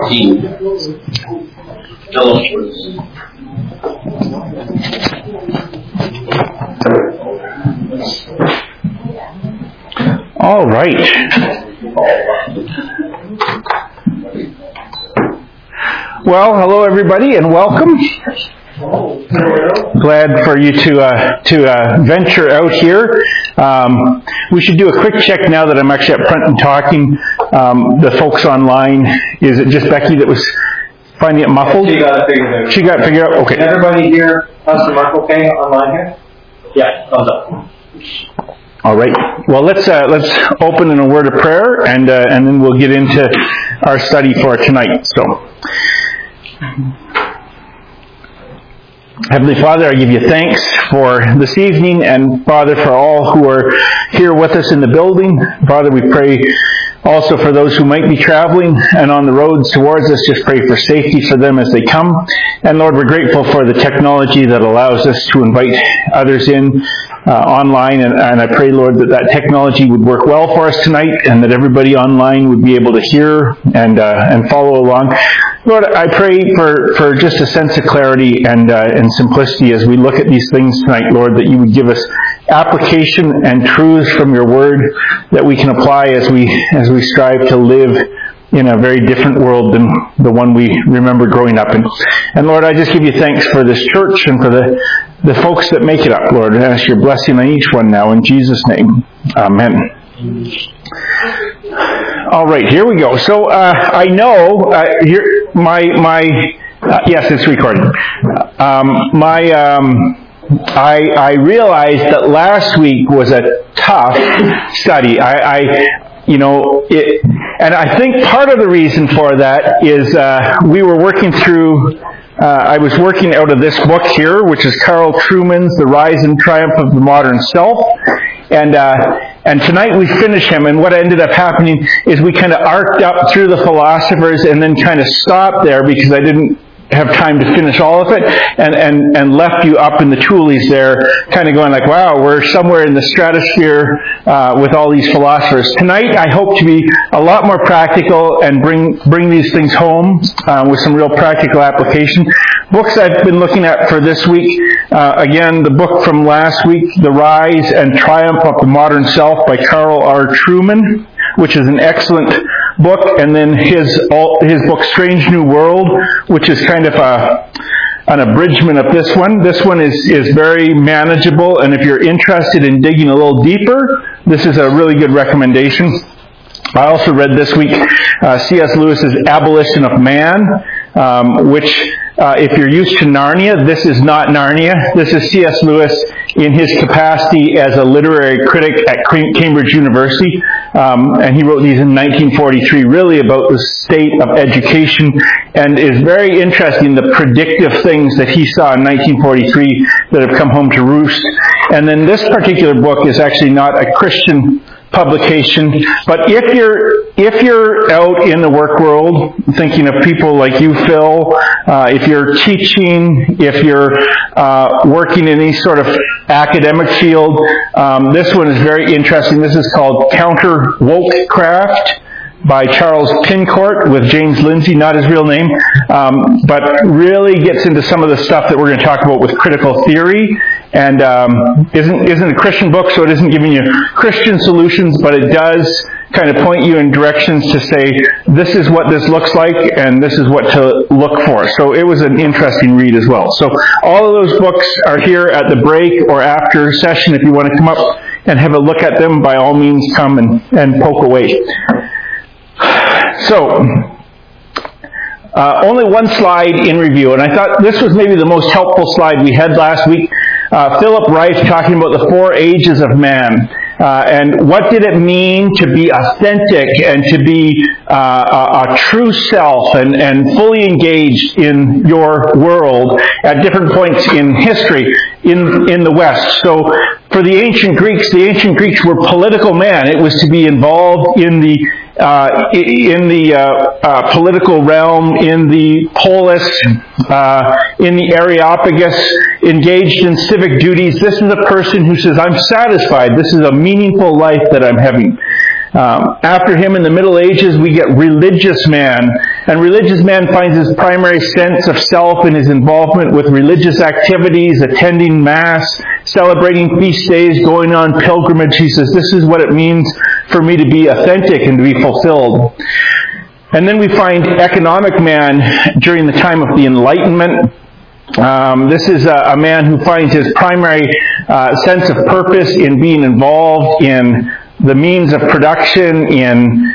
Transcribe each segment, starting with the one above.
14. Philip was... All right. Well, hello everybody, and welcome. Glad for you to venture out here. We should do a quick check now that I'm actually up front and talking. The folks online, is it just Becky that was finding it muffled? She got it figured out. She got it figured out? Okay. Can everybody hear Pastor Mark okay online here? Yeah, thumbs up. All right. Well, let's open in a word of prayer, and then we'll get into our study for tonight. So, Heavenly Father, I give you thanks for this evening, and Father, for all who are here with us in the building. Father, we pray also for those who might be traveling and on the roads towards us. Just pray for safety for them as they come. And Lord, we're grateful for the technology that allows us to invite others in online, and I pray, Lord, that technology would work well for us tonight, and that everybody online would be able to hear and follow along. Lord, I pray for just a sense of clarity and simplicity as we look at these things tonight, Lord, that you would give us application and truths from your word that we can apply as we strive to live in a very different world than the one we remember growing up in. And Lord, I just give you thanks for this church and for the folks that make it up, Lord. And I ask your blessing on each one now in Jesus' name. Amen. All right, here we go. So I know yes, it's recording. I realized that last week was a tough study. And I think part of the reason for that is we were working through. I was working out of this book here, which is Carl Trueman's The Rise and Triumph of the Modern Self. And tonight we finish him, and what ended up happening is we kind of arced up through the philosophers and then kind of stopped there because I didn't have time to finish all of it, and left you up in the toolies there, kind of going like, wow, we're somewhere in the stratosphere with all these philosophers. Tonight I hope to be a lot more practical and bring these things home with some real practical application. Books I've been looking at for this week, again, the book from last week, The Rise and Triumph of the Modern Self by Carl R. Trueman, which is an excellent book, and then his book Strange New World, which is kind of an abridgment of this one. This one is very manageable, and if you're interested in digging a little deeper, this is a really good recommendation. I also read this week C.S. Lewis's Abolition of Man, which if you're used to Narnia, this is not Narnia. This is C.S. Lewis in his capacity as a literary critic at Cambridge University. And he wrote these in 1943, really about the state of education, and is very interesting, the predictive things that he saw in 1943 that have come home to roost. And then this particular book is actually not a Christian publication, but if you're out in the work world, thinking of people like you, Phil, if you're teaching, if you're working in any sort of academic field, this one is very interesting. This is called Counter Wokecraft by Charles Pincourt with James Lindsay, not his real name, but really gets into some of the stuff that we're going to talk about with critical theory. And isn't a Christian book, so it isn't giving you Christian solutions, but it does kind of point you in directions to say, this is what this looks like, and this is what to look for. So it was an interesting read as well. So all of those books are here at the break or after session. If you want to come up and have a look at them, by all means come and poke away. So, only one slide in review, and I thought this was maybe the most helpful slide we had last week. Philip Reif talking about the 4 ages of man, and what did it mean to be authentic and to be a true self and fully engaged in your world at different points in history in the West. So for the ancient Greeks were political men. It was to be involved in the political realm, in the polis, in the Areopagus, engaged in civic duties. This is a person who says, I'm satisfied. This is a meaningful life that I'm having. After him in the Middle Ages, we get religious man. And religious man finds his primary sense of self in his involvement with religious activities, attending Mass, celebrating feast days, going on pilgrimage. He says, this is what it means for me to be authentic and to be fulfilled. And then we find economic man during the time of the Enlightenment. This is a man who finds his primary sense of purpose in being involved in the means of production, in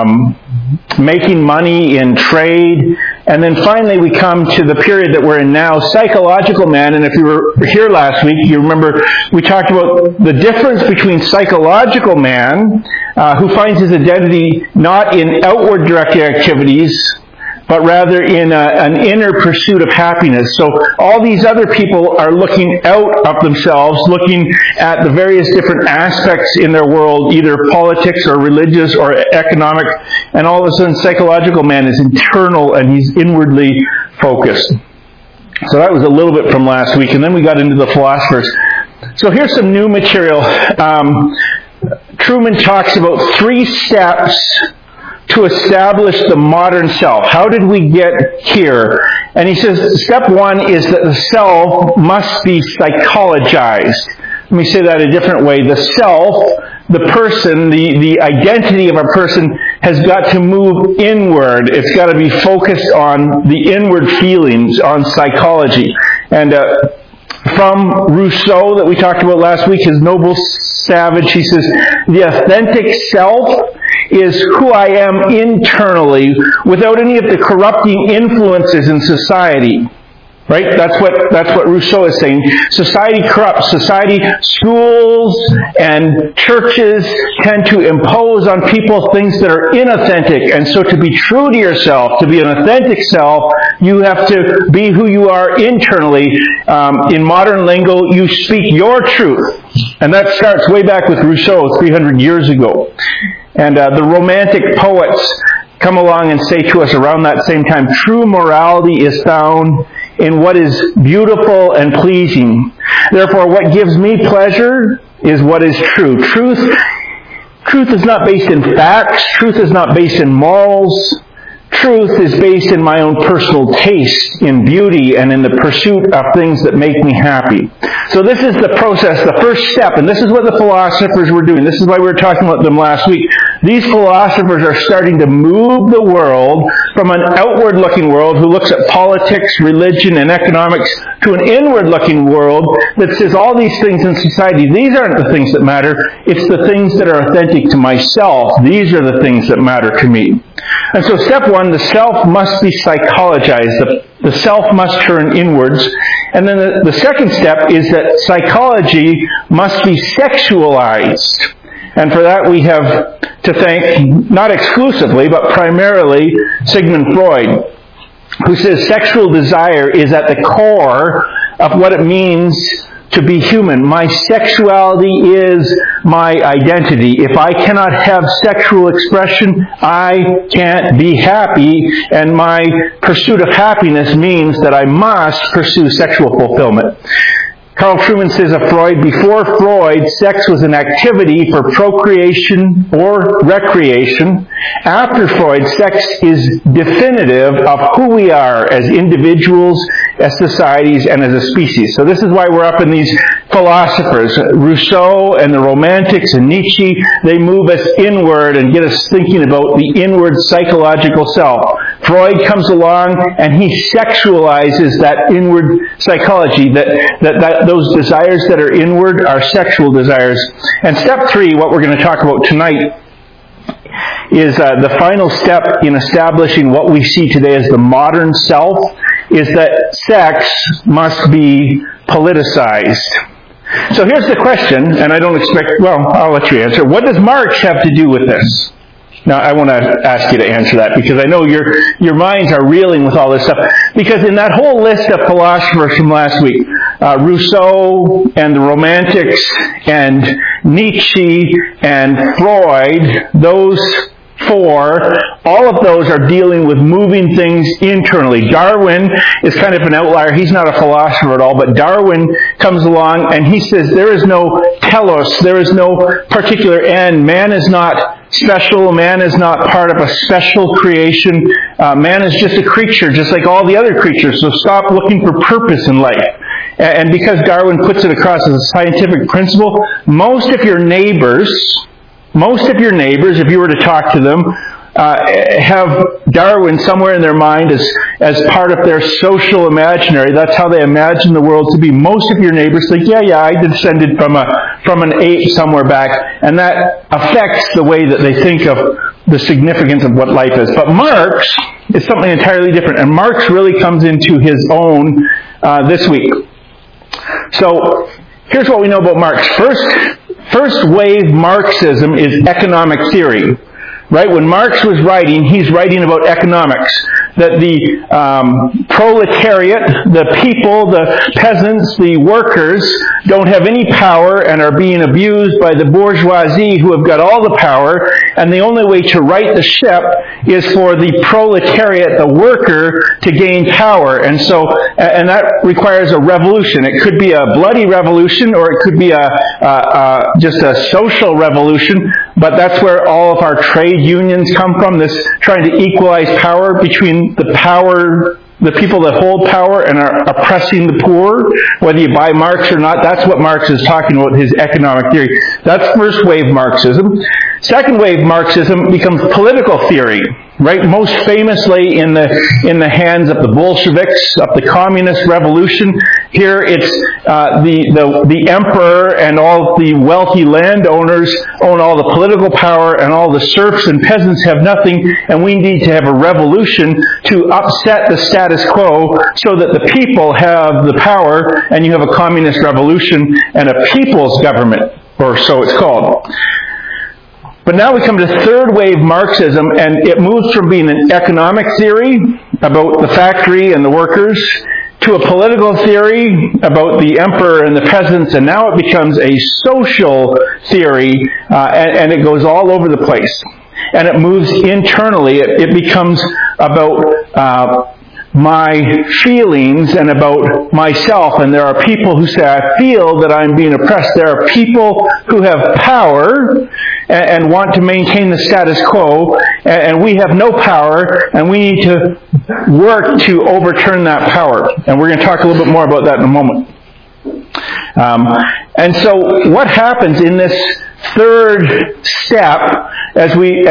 making money, in trade. And then finally we come to the period that we're in now, psychological man. And if you were here last week, you remember we talked about the difference between psychological man, who finds his identity not in outward directed activities, but rather in an inner pursuit of happiness. So all these other people are looking out of themselves, looking at the various different aspects in their world, either politics or religious or economic, and all of a sudden psychological man is internal and he's inwardly focused. So that was a little bit from last week, and then we got into the philosophers. So here's some new material. Trueman talks about 3 steps to establish the modern self. How did we get here? And he says, step 1 is that the self must be psychologized. Let me say that a different way. The self, the person, the identity of a person has got to move inward. It's got to be focused on the inward feelings, on psychology. And from Rousseau that we talked about last week, his Noble Savage, he says, the authentic self is who I am internally without any of the corrupting influences in society. Right? That's what Rousseau is saying. Society corrupts. Schools and churches tend to impose on people things that are inauthentic. And so to be true to yourself, to be an authentic self, you have to be who you are internally. In modern lingo, you speak your truth. And that starts way back with Rousseau 300 years ago. And the Romantic poets come along and say to us around that same time, true morality is found in what is beautiful and pleasing. Therefore, what gives me pleasure is what is true. Truth is not based in facts. Truth is not based in morals. Truth is based in my own personal taste in beauty and in the pursuit of things that make me happy. So this is the process, the first step, and this is what the philosophers were doing. This is why we were talking about them last week. These philosophers are starting to move the world from an outward-looking world who looks at politics, religion, and economics to an inward-looking world that says all these things in society, these aren't the things that matter. It's the things that are authentic to myself. These are the things that matter to me. And so step 1, the self must be psychologized. The self must turn inwards. And then the second step is that psychology must be sexualized. And for that we have to thank, not exclusively, but primarily Sigmund Freud, who says sexual desire is at the core of what it means to be human. My sexuality is my identity. If I cannot have sexual expression, I can't be happy, and my pursuit of happiness means that I must pursue sexual fulfillment. Carl Trueman says of Freud, before Freud, sex was an activity for procreation or recreation. After Freud, sex is definitive of who we are as individuals, as societies, and as a species. So this is why we're up in these philosophers. Rousseau and the Romantics and Nietzsche, they move us inward and get us thinking about the inward psychological self. Freud comes along and he sexualizes that inward psychology, that those desires that are inward are sexual desires. And step 3, what we're going to talk about tonight, is the final step in establishing what we see today as the modern self, is that sex must be politicized. So here's the question, and I don't expect, well, I'll let you answer. What does Marx have to do with this? Now, I want to ask you to answer that, because I know your minds are reeling with all this stuff. Because in that whole list of philosophers from last week, Rousseau and the Romantics and Nietzsche and Freud, those 4, all of those are dealing with moving things internally. Darwin is kind of an outlier. He's not a philosopher at all, but Darwin comes along and he says there is no telos, there is no particular end. Man is not special. Man is not part of a special creation. Man is just a creature, just like all the other creatures. So stop looking for purpose in life. And because Darwin puts it across as a scientific principle, most of your neighbors, if you were to talk to them, have Darwin somewhere in their mind as part of their social imaginary. That's how they imagine the world to be. Most of your neighbors think, yeah, I descended from an ape somewhere back, and that affects the way that they think of the significance of what life is. But Marx is something entirely different, and Marx really comes into his own this week. So here's what we know about Marx. First wave Marxism is economic theory. Right? When Marx was writing, he's writing about economics. That the proletariat, the people, the peasants, the workers don't have any power and are being abused by the bourgeoisie who have got all the power, and the only way to right the ship is for the proletariat, the worker, to gain power. And that requires a revolution. It could be a bloody revolution, or it could be just a social revolution, but that's where all of our trade unions come from, this trying to equalize power between the people that hold power and are oppressing the poor, whether you buy Marx or not. That's what Marx is talking about, his economic theory. That's first wave Marxism. Second wave Marxism becomes political theory, right? Most famously in the hands of the Bolsheviks, of the communist revolution. Here it's the emperor and all the wealthy landowners own all the political power, and all the serfs and peasants have nothing, and we need to have a revolution to upset the status quo so that the people have the power, and you have a communist revolution and a people's government, or so it's called. But now we come to third wave Marxism, and it moves from being an economic theory about the factory and the workers to a political theory about the emperor and the peasants, and now it becomes a social theory, and it goes all over the place. And it moves internally. It becomes about my feelings and about myself. And there are people who say, I feel that I'm being oppressed. There are people who have power and want to maintain the status quo, and we have no power, and we need to work to overturn that power. And we're going to talk a little bit more about that in a moment. And so what happens in this third step as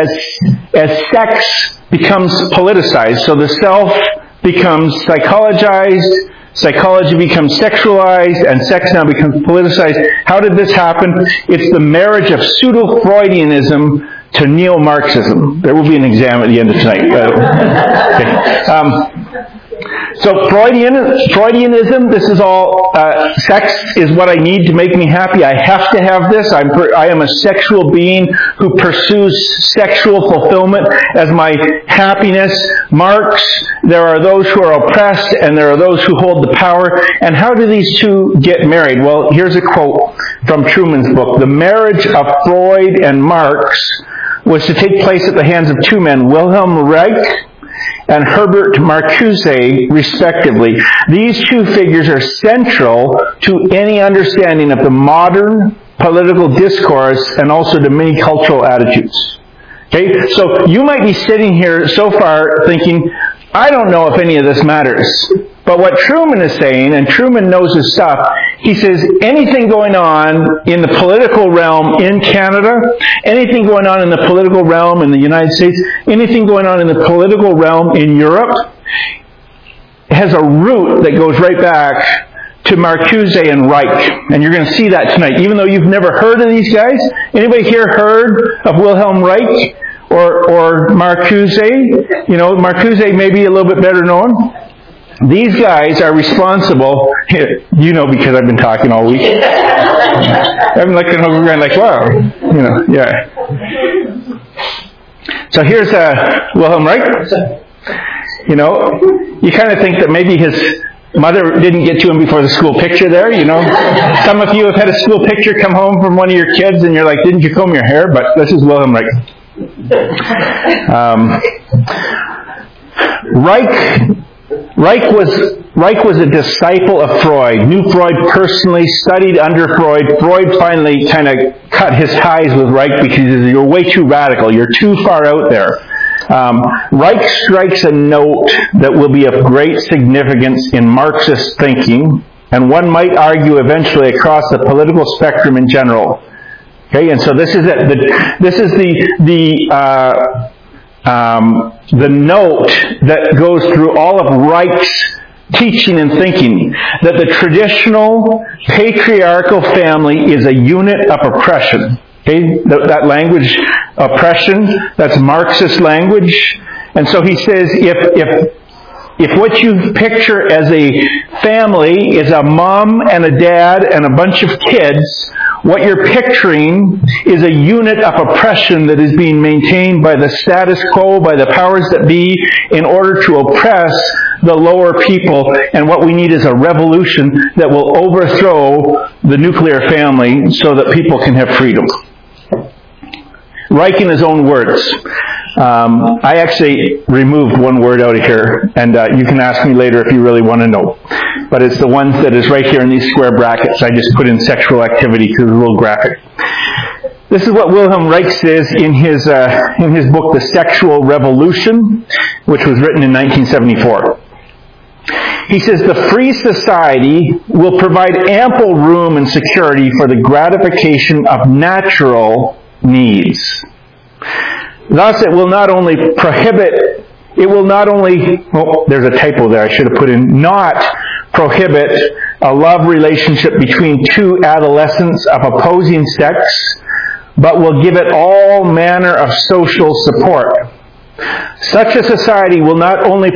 sex becomes politicized? So the self becomes psychologized, psychology becomes sexualized, and sex now becomes politicized. How did this happen? It's the marriage of pseudo-Freudianism to neo-Marxism. There will be an exam at the end of tonight. So Freudianism, this is all, sex is what I need to make me happy. I have to have this. I am a sexual being who pursues sexual fulfillment as my happiness. Marx, there are those who are oppressed and there are those who hold the power. And how do these two get married? Well, here's a quote from Truman's book. The marriage of Freud and Marx was to take place at the hands of two men, Wilhelm Reich and Herbert Marcuse, respectively. These two figures are central to any understanding of the modern political discourse and also to many cultural attitudes. Okay, so you might be sitting here so far thinking, I don't know if any of this matters. But what Truman is saying, and Truman knows his stuff, he says anything going on in the political realm in Canada, anything going on in the political realm in the United States, anything going on in the political realm in Europe, has a root that goes right back to Marcuse and Reich. And you're going to see that tonight. Even though you've never heard of these guys, anybody here heard of Wilhelm Reich or Marcuse? You know, Marcuse may be a little bit better known. These guys are responsible, you know, because I've been talking all week. I've been looking over and like, wow, you know, yeah. So here's Wilhelm Reich. You know, you kind of think that maybe his mother didn't get to him before the school picture there, you know. Some of you have had a school picture come home from one of your kids and you're like, didn't you comb your hair? But this is Wilhelm Reich. Reich Reich was a disciple of Freud, knew Freud personally, studied under Freud. Freud finally kind of cut his ties with Reich because he said, you're way too radical, you're too far out there. Reich strikes a note that will be of great significance in Marxist thinking, and one might argue eventually across the political spectrum in general. Okay, and so this is it. This is the note that goes through all of Reich's teaching and thinking, that the traditional patriarchal family is a unit of oppression. Okay, that language, oppression, that's Marxist language. And so he says, if what you picture as a family is a mom and a dad and a bunch of kids, what you're picturing is a unit of oppression that is being maintained by the status quo, by the powers that be, in order to oppress the lower people. And what we need is a revolution that will overthrow the nuclear family so that people can have freedom. Reich in his own words. I actually removed one word out of here, and you can ask me later if you really want to know. But it's the one that is right here in these square brackets. I just put in sexual activity because it's a little graphic. This is what Wilhelm Reich says in his book, The Sexual Revolution, which was written in 1974. He says, the free society will provide ample room and security for the gratification of natural needs. Thus, it will not only there's a typo there, I should have put in, not prohibit a love relationship between two adolescents of opposing sex, but will give it all manner of social support. Such a society will not only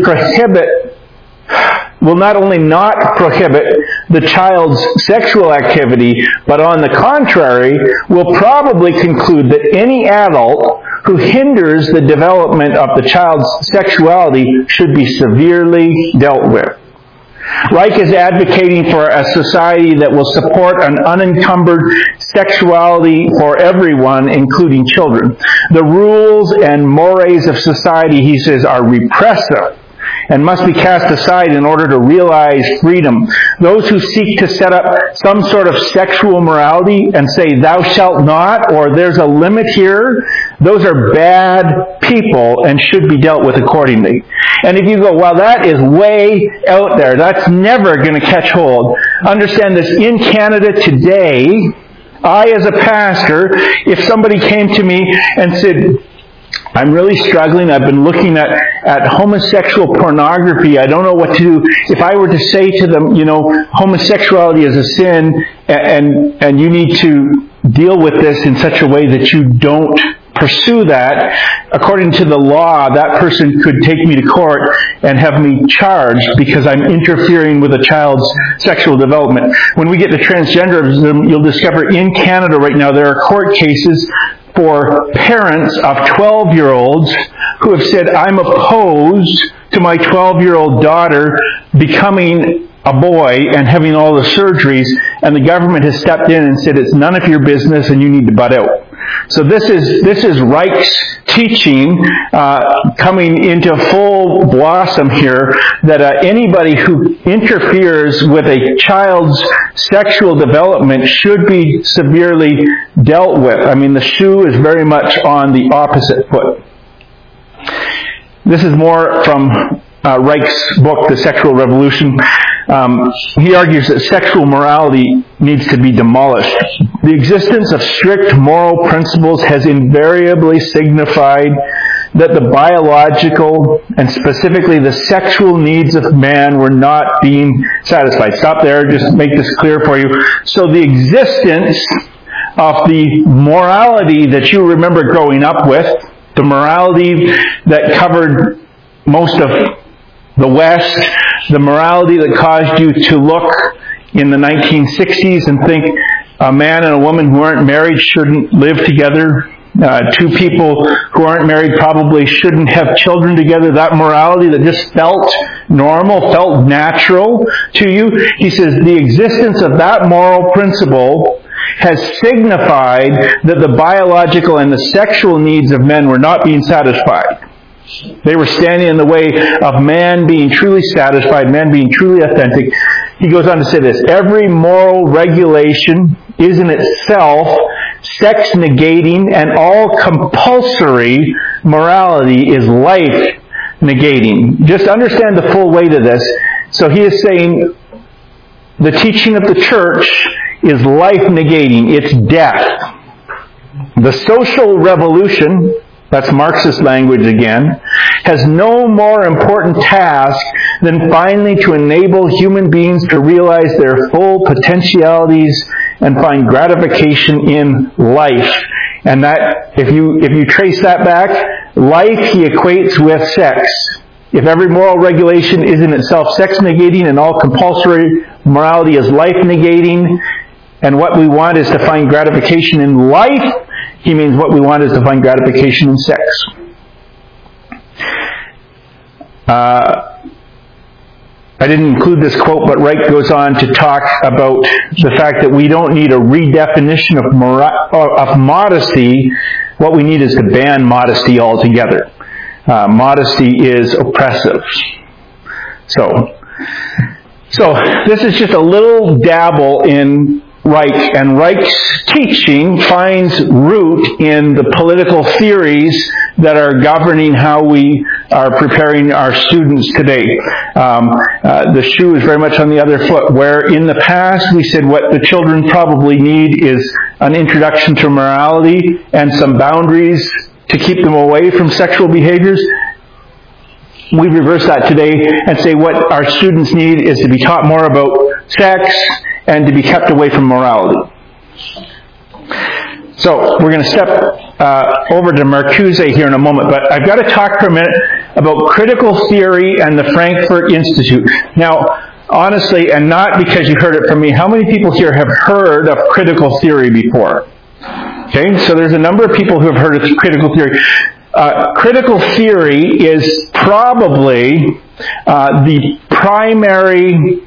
not prohibit the child's sexual activity, but on the contrary, will probably conclude that any adult who hinders the development of the child's sexuality should be severely dealt with. Reich is advocating for a society that will support an unencumbered sexuality for everyone, including children. The rules and mores of society, he says, are repressive and must be cast aside in order to realize freedom. Those who seek to set up some sort of sexual morality and say, thou shalt not, or there's a limit here, those are bad people and should be dealt with accordingly. And if you go, well, that is way out there, that's never going to catch hold. Understand this, in Canada today, I as a pastor, if somebody came to me and said, I'm really struggling. I've been looking at homosexual pornography. I don't know what to do. If I were to say to them, homosexuality is a sin and you need to deal with this in such a way that you don't pursue that, according to the law, that person could take me to court and have me charged because I'm interfering with a child's sexual development. When we get to transgenderism, you'll discover in Canada right now there are court cases for parents of 12-year-olds who have said, I'm opposed to my 12-year-old daughter becoming a boy and having all the surgeries, and the government has stepped in and said, it's none of your business and you need to butt out. So this is Reich's teaching coming into full blossom here, that anybody who interferes with a child's sexual development should be severely dealt with. I mean, the shoe is very much on the opposite foot. This is more from Reich's book, The Sexual Revolution. He argues that sexual morality needs to be demolished. The existence of strict moral principles has invariably signified that the biological and specifically the sexual needs of man were not being satisfied. Stop there, just make this clear for you. So the existence of the morality that you remember growing up with, the morality that covered most of the West, the morality that caused you to look in the 1960s and think a man and a woman who aren't married shouldn't live together. Two people who aren't married probably shouldn't have children together. That morality that just felt normal, felt natural to you. He says the existence of that moral principle has signified that the biological and the sexual needs of men were not being satisfied. They were standing in the way of man being truly satisfied, man being truly authentic. He goes on to say this: every moral regulation is in itself sex-negating, and all compulsory morality is life-negating. Just understand the full weight of this. So he is saying the teaching of the church is life-negating. It's death. The social revolution, that's Marxist language again, has no more important task than finally to enable human beings to realize their full potentialities and find gratification in life. And that, if you trace that back, life he equates with sex. If every moral regulation is in itself sex-negating and all compulsory morality is life-negating, and what we want is to find gratification in life, he means what we want is to find gratification in sex. I didn't include this quote, but Wright goes on to talk about the fact that we don't need a redefinition of modesty. What we need is to ban modesty altogether. Modesty is oppressive. So this is just a little dabble in Reich, and Reich's teaching finds root in the political theories that are governing how we are preparing our students today. The shoe is very much on the other foot, where in the past we said what the children probably need is an introduction to morality and some boundaries to keep them away from sexual behaviors. We reverse that today and say what our students need is to be taught more about sex and to be kept away from morality. So we're going to step over to Marcuse here in a moment, but I've got to talk for a minute about critical theory and the Frankfurt Institute. Now, honestly, and not because you heard it from me, how many people here have heard of critical theory before? Okay, so there's a number of people who have heard of critical theory. Critical theory is probably the primary,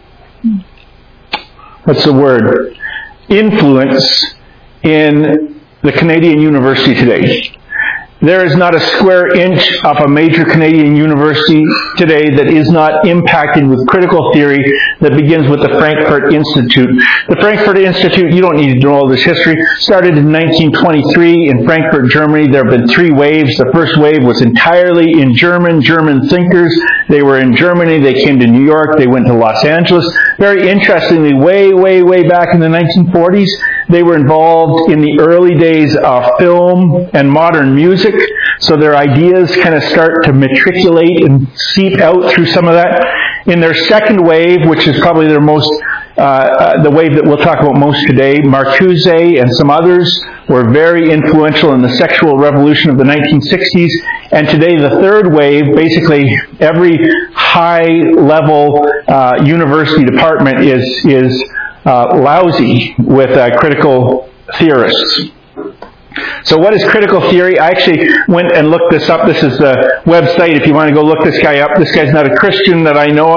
influence in the Canadian university today. There is not a square inch of a major Canadian university today that is not impacted with critical theory that begins with the Frankfurt Institute. The Frankfurt Institute, you don't need to know all this history, started in 1923 in Frankfurt, Germany. There have been three waves. The first wave was entirely in German thinkers. They were in Germany. They came to New York. They went to Los Angeles. Very interestingly, way back in the 1940s, they were involved in the early days of film and modern music. So their ideas kind of start to matriculate and seep out through some of that. In their second wave, which is probably their most, the wave that we'll talk about most today, Marcuse and some others were very influential in the sexual revolution of the 1960s. And today, the third wave, basically every high-level university department is lousy with critical theorists. So what is critical theory? I actually went and looked this up. This is the website if you want to go look this guy up. This guy's not a Christian that I know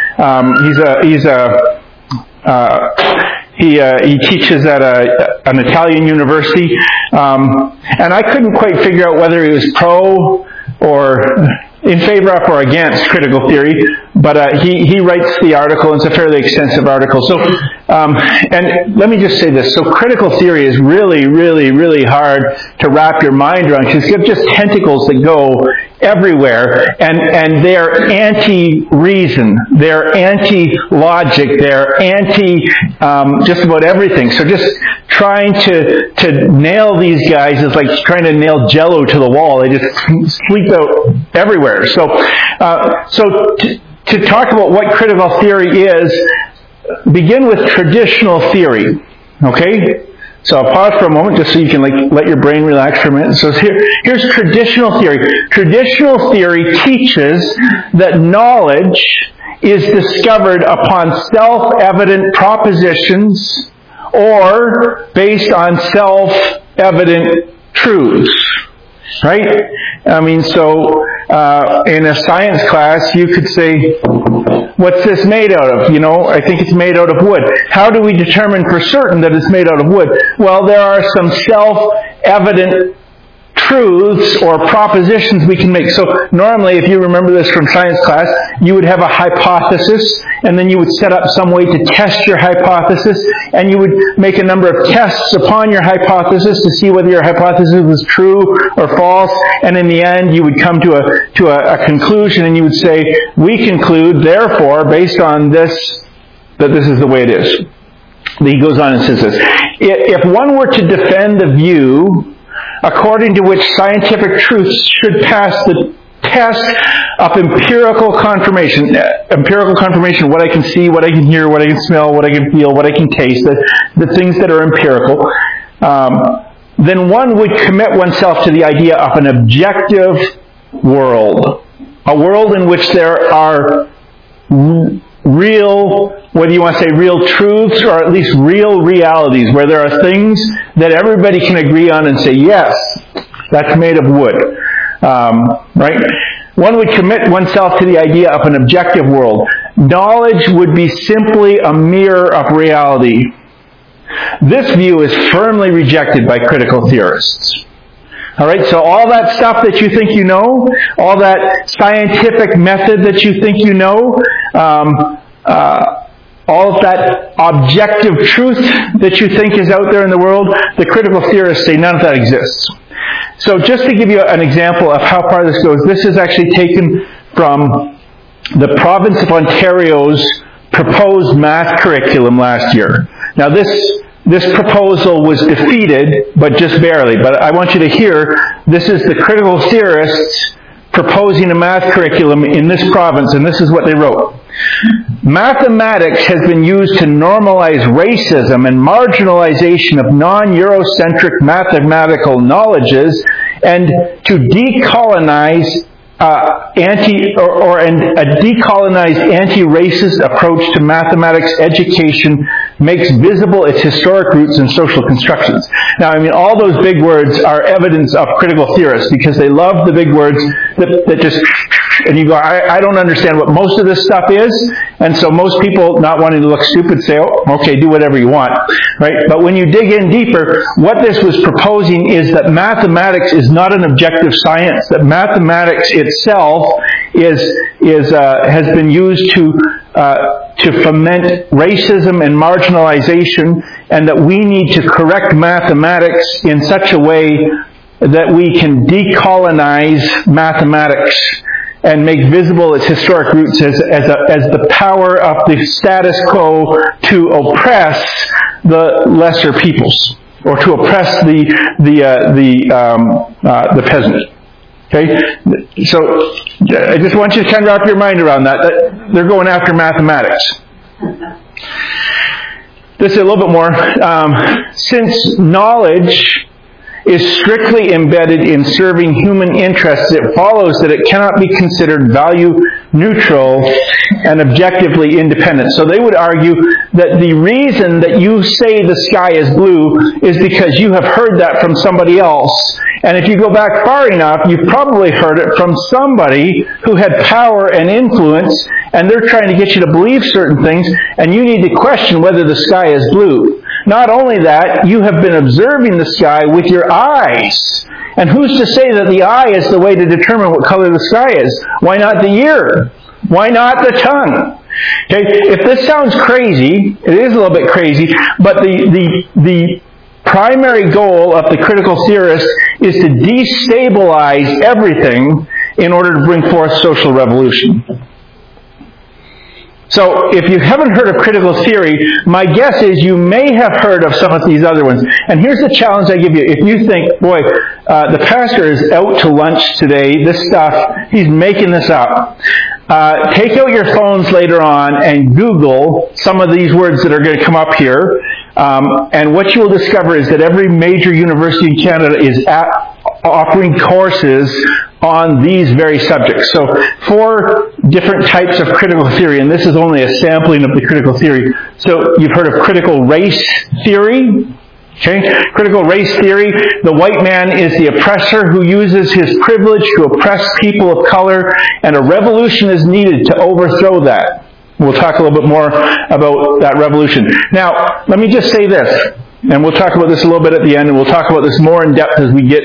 of. He teaches at an Italian university. And I couldn't quite figure out whether he was pro or in favor of or against critical theory, but he writes the article. It's a fairly extensive article. So, and let me just say this. So critical theory is really hard to wrap your mind around because it's just tentacles that go everywhere, and they're anti-reason, they're anti-logic, they're anti just about everything. So just trying to nail these guys is like trying to nail Jell-O to the wall. They just sleep out everywhere. So to talk about what critical theory is, begin with traditional theory. Okay? So I'll pause for a moment just so you can let your brain relax for a minute. So here's traditional theory. Traditional theory teaches that knowledge is discovered upon self-evident propositions or based on self-evident truths. Right? I mean, so in a science class, you could say, what's this made out of? I think it's made out of wood. How do we determine for certain that it's made out of wood? Well, there are some self-evident truths or propositions we can make. So normally, if you remember this from science class, you would have a hypothesis, and then you would set up some way to test your hypothesis, and you would make a number of tests upon your hypothesis to see whether your hypothesis was true or false, and in the end you would come to a conclusion, and you would say, we conclude, therefore, based on this, that this is the way it is. He goes on and says this: if one were to defend the view according to which scientific truths should pass the test of empirical confirmation, what I can see, what I can hear, what I can smell, what I can feel, what I can taste, the things that are empirical, then one would commit oneself to the idea of an objective world, a world in which there are real, whether you want to say real truths or at least real realities, where there are things that everybody can agree on and say, yes, that's made of wood. Right? One would commit oneself to the idea of an objective world. Knowledge would be simply a mirror of reality. This view is firmly rejected by critical theorists. All right, so all that stuff that you think you know, all that scientific method that you think you know, all of that objective truth that you think is out there in the world, the critical theorists say none of that exists. So just to give you an example of how far this goes, this is actually taken from the province of Ontario's proposed math curriculum last year. Now this proposal was defeated, but just barely. But I want you to hear, this is the critical theorists proposing a math curriculum in this province, and this is what they wrote. Mathematics has been used to normalize racism and marginalization of non-Eurocentric mathematical knowledges and to decolonize a decolonized anti-racist approach to mathematics education makes visible its historic roots and social constructions. Now, I mean, all those big words are evidence of critical theorists because they love the big words that just, and you go, I don't understand what most of this stuff is, and so most people, not wanting to look stupid, say, oh, okay, do whatever you want, right? But when you dig in deeper, what this was proposing is that mathematics is not an objective science, that mathematics itself has been used to foment racism and marginalization, and that we need to correct mathematics in such a way that we can decolonize mathematics and make visible its historic roots as the power of the status quo to oppress the lesser peoples, or to oppress the peasant. Okay, so I just want you to kind of wrap your mind around that they're going after mathematics. This is a little bit more. Since knowledge is strictly embedded in serving human interests, it follows that it cannot be considered value neutral and objectively independent. So they would argue that the reason that you say the sky is blue is because you have heard that from somebody else. And if you go back far enough, you've probably heard it from somebody who had power and influence, and they're trying to get you to believe certain things, and you need to question whether the sky is blue. Not only that, you have been observing the sky with your eyes. And who's to say that the eye is the way to determine what color the sky is? Why not the ear? Why not the tongue? Okay, if this sounds crazy, it is a little bit crazy, but the primary goal of the critical theorist is to destabilize everything in order to bring forth social revolution. So, if you haven't heard of critical theory, my guess is you may have heard of some of these other ones. And here's the challenge I give you. If you think, boy, the pastor is out to lunch today, this stuff, he's making this up. Take out your phones later on and Google some of these words that are going to come up here. And what you will discover is that every major university in Canada is offering courses on these very subjects. So 4 different types of critical theory, and this is only a sampling of the critical theory. So you've heard of critical race theory. Okay? Critical race theory, the white man is the oppressor who uses his privilege to oppress people of color, and a revolution is needed to overthrow that. We'll talk a little bit more about that revolution. Now, let me just say this, and we'll talk about this a little bit at the end, and we'll talk about this more in depth as we get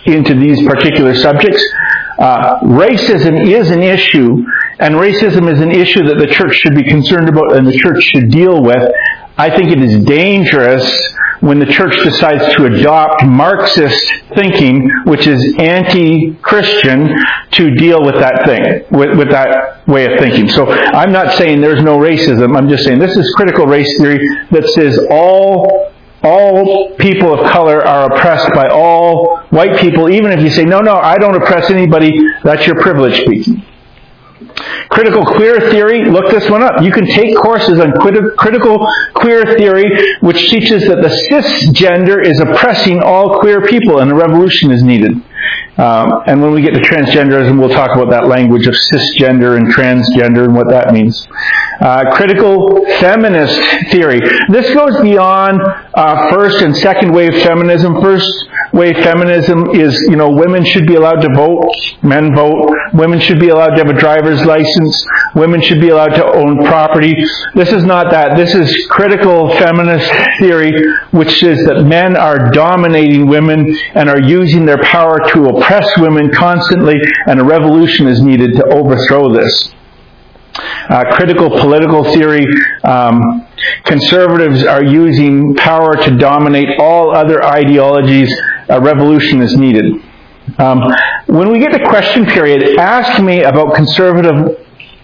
into these particular subjects. Racism is an issue, and racism is an issue that the church should be concerned about and the church should deal with. I think it is dangerous when the church decides to adopt Marxist thinking, which is anti-Christian, to deal with that thing, with that way of thinking. So I'm not saying there's no racism. I'm just saying this is critical race theory that says all people of color are oppressed by all white people. Even if you say, no, I don't oppress anybody, that's your privilege speaking. Critical queer theory, look this one up. You can take courses on critical queer theory, which teaches that the cisgender is oppressing all queer people and a revolution is needed. And when we get to transgenderism, we'll talk about that language of cisgender and transgender and what that means. Critical feminist theory. This goes beyond first and second wave feminism. First wave feminism is, women should be allowed to vote, men vote. Women should be allowed to have a driver's license. Women should be allowed to own property. This is not that. This is critical feminist theory, which says that men are dominating women and are using their power to oppress women constantly, and a revolution is needed to overthrow this. Critical political theory. Conservatives are using power to dominate all other ideologies. A revolution is needed. When we get to question period, ask me about conservatism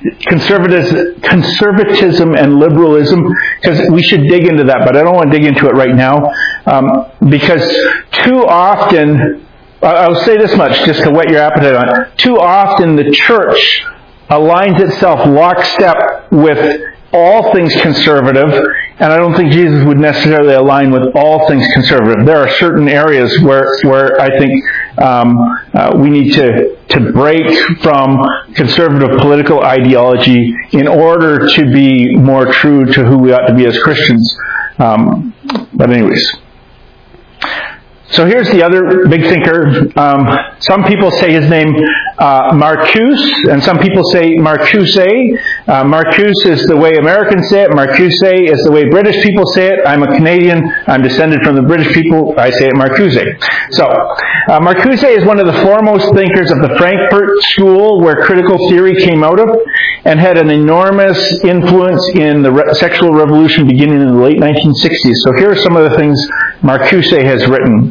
and liberalism, because we should dig into that, but I don't want to dig into it right now, because too often, I'll say this much just to whet your appetite on it, too often the church aligns itself lockstep with all things conservative, and I don't think Jesus would necessarily align with all things conservative. There are certain areas where I think we need to break from conservative political ideology in order to be more true to who we ought to be as Christians. But anyways. So here's the other big thinker. Some people say his name Marcuse, and some people say Marcuse. Marcuse is the way Americans say it. Marcuse is the way British people say it. I'm a Canadian. I'm descended from the British people. I say it Marcuse. So Marcuse is one of the foremost thinkers of the Frankfurt School, where critical theory came out of, and had an enormous influence in the sexual revolution beginning in the late 1960s. So here are some of the things Marcuse has written.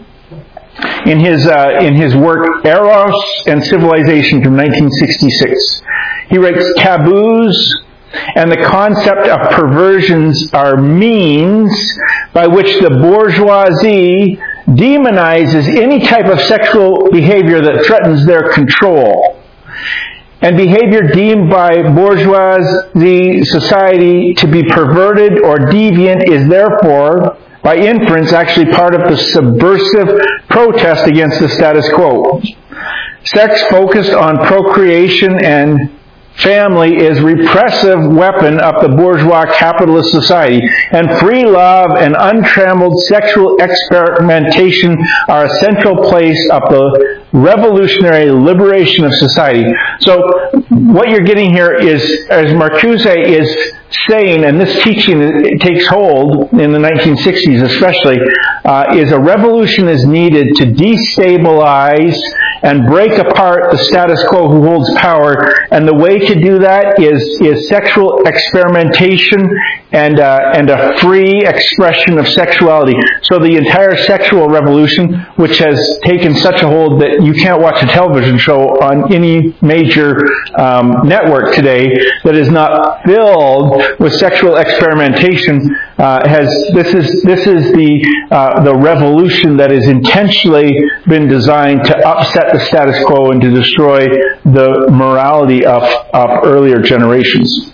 In his work Eros and Civilization from 1966, he writes, taboos and the concept of perversions are means by which the bourgeoisie demonizes any type of sexual behavior that threatens their control. And behavior deemed by bourgeoisie society to be perverted or deviant is therefore, by inference, actually part of the subversive protest against the status quo. Sex focused on procreation and family is repressive weapon of the bourgeois capitalist society, and free love and untrammeled sexual experimentation are a central place of the revolutionary liberation of society. So what you're getting here is, as Marcuse is saying, and this teaching takes hold in the 1960s especially, is a revolution is needed to destabilize and break apart the status quo who holds power, and the way to do that is sexual experimentation and a free expression of sexuality. So the entire sexual revolution, which has taken such a hold that you can't watch a television show on any major network today that is not filled with sexual experimentation, this is the revolution that has intentionally been designed to upset the status quo and to destroy the morality of earlier generations.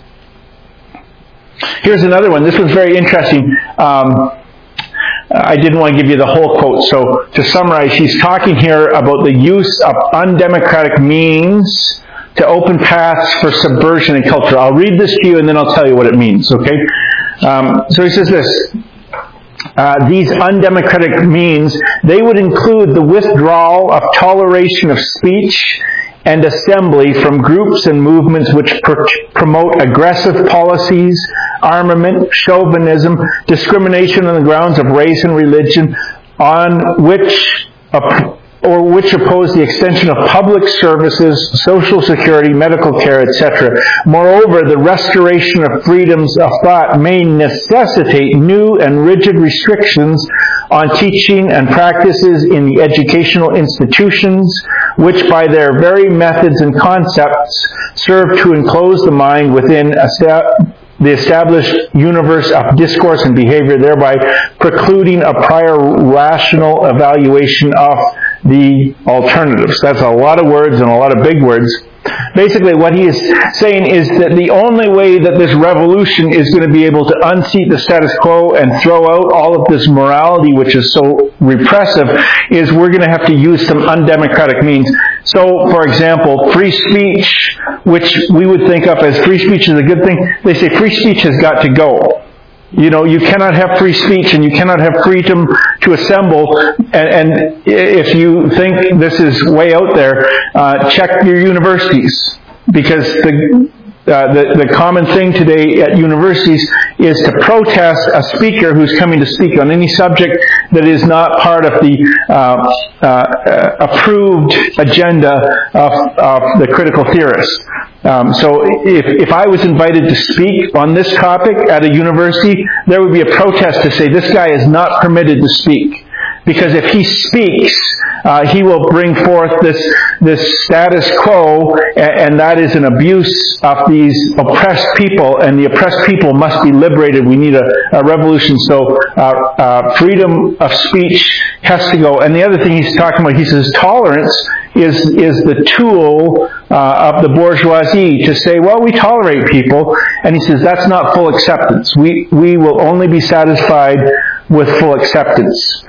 Here's another one. This one's very interesting. I didn't want to give you the whole quote, so to summarize, he's talking here about the use of undemocratic means to open paths for subversion in culture. I'll read this to you and then I'll tell you what it means, okay? So he says this. These undemocratic means, they would include the withdrawal of toleration of speech and assembly from groups and movements which promote aggressive policies, armament, chauvinism, discrimination on the grounds of race and religion, on which or which oppose the extension of public services, social security, medical care, etc. Moreover, the restoration of freedoms of thought may necessitate new and rigid restrictions on teaching and practices in the educational institutions, which by their very methods and concepts serve to enclose the mind within the established universe of discourse and behavior, thereby precluding a prior rational evaluation of the alternatives. That's a lot of words and a lot of big words. Basically, what he is saying is that the only way that this revolution is going to be able to unseat the status quo and throw out all of this morality, which is so repressive, is we're going to have to use some undemocratic means. So, for example, free speech, which we would think of as free speech is a good thing, they say free speech has got to go. You know, you cannot have free speech and you cannot have freedom to assemble. And if you think this is way out there, check your universities. Because the common thing today at universities is to protest a speaker who's coming to speak on any subject that is not part of the approved agenda of the critical theorist. So if I was invited to speak on this topic at a university, there would be a protest to say this guy is not permitted to speak. Because if he speaks, he will bring forth this status quo, and that is an abuse of these oppressed people, and the oppressed people must be liberated. We need a revolution. So freedom of speech has to go. And the other thing he's talking about, he says tolerance is the tool of the bourgeoisie to say, well, we tolerate people. And he says that's not full acceptance. We will only be satisfied with full acceptance.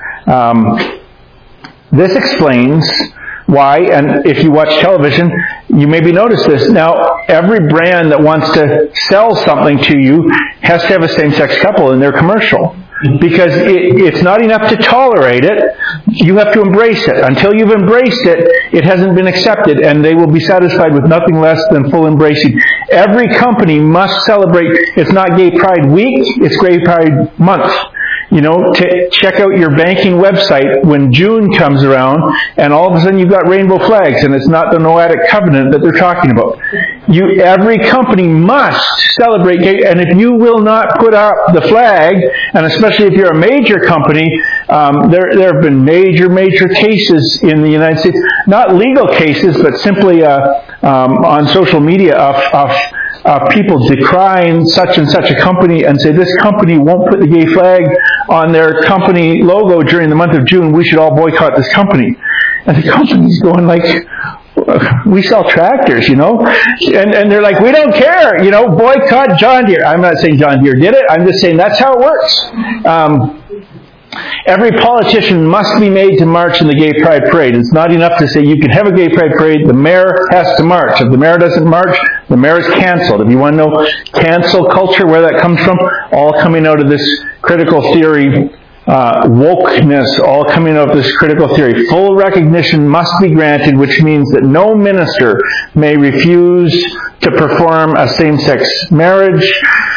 This explains why, and if you watch television, you maybe notice this. Now, every brand that wants to sell something to you has to have a same-sex couple in their commercial. Because it's not enough to tolerate it, you have to embrace it. Until you've embraced it, it hasn't been accepted, and they will be satisfied with nothing less than full embracing. Every company must celebrate. It's not Gay Pride Week, it's Gay Pride Month. You know, to check out your banking website when June comes around, and all of a sudden you've got rainbow flags, and it's not the Noahic covenant that they're talking about. Every company must celebrate gay, and if you will not put up the flag, and especially if you're a major company, there have been major cases in the United States, not legal cases, but simply on social media of people decrying such and such a company and say, this company won't put the gay flag on their company logo during the month of June, we should all boycott this company. And the company's going like, we sell tractors, you know, and they're like, we don't care, you know, boycott John Deere. I'm not saying John Deere did it, I'm just saying that's how it works. Every politician must be made to march in the Gay Pride Parade. It's not enough to say you can have a Gay Pride Parade, the mayor has to march. If the mayor doesn't march, the mayor is cancelled. If you want to know cancel culture, where that comes from, all coming out of this critical theory, wokeness, all coming out of this critical theory. Full recognition must be granted, which means that no minister may refuse to perform a same-sex marriage.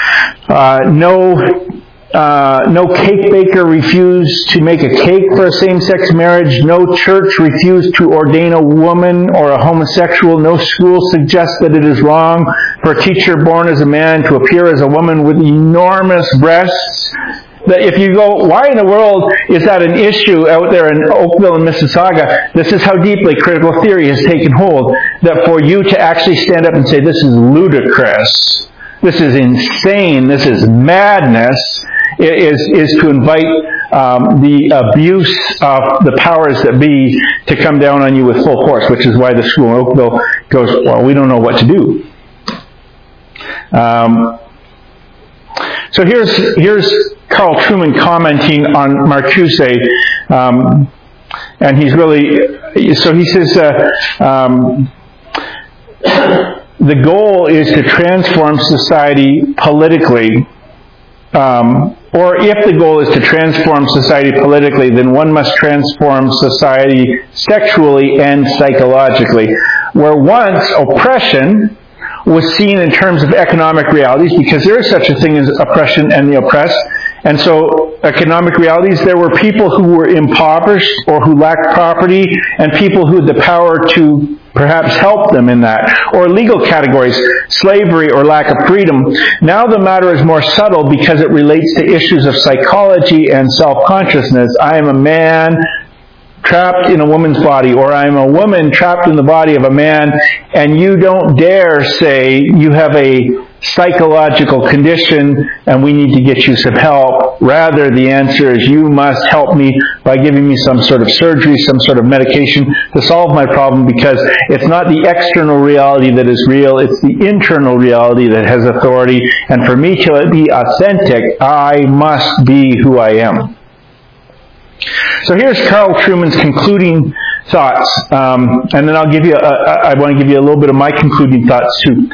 No cake baker refused to make a cake for a same-sex marriage. No church refused to ordain a woman or a homosexual. No school suggests that it is wrong for a teacher born as a man to appear as a woman with enormous breasts. That if you go, why in the world is that an issue out there in Oakville and Mississauga? This is how deeply critical theory has taken hold. That for you to actually stand up and say, this is ludicrous, this is insane, this is madness, is to invite the abuse of the powers that be to come down on you with full force, which is why the school in Oakville goes, well, we don't know what to do. So here's Carl Trueman commenting on Marcuse, and he's really, so he says, the goal is to transform society politically, or if the goal is to transform society politically, then one must transform society sexually and psychologically. Where once oppression was seen in terms of economic realities, because there is such a thing as oppression and the oppressed. And so, economic realities, there were people who were impoverished or who lacked property, and people who had the power to perhaps help them in that. Or legal categories, slavery or lack of freedom. Now the matter is more subtle because it relates to issues of psychology and self-consciousness. I am a man trapped in a woman's body, or I'm a woman trapped in the body of a man, and you don't dare say you have a psychological condition and we need to get you some help. Rather, the answer is you must help me by giving me some sort of surgery, some sort of medication to solve my problem, because it's not the external reality that is real, it's the internal reality that has authority. And for me to be authentic, I must be who I am. So here's Carl Trueman's concluding thoughts, and then I want to give you a little bit of my concluding thoughts too.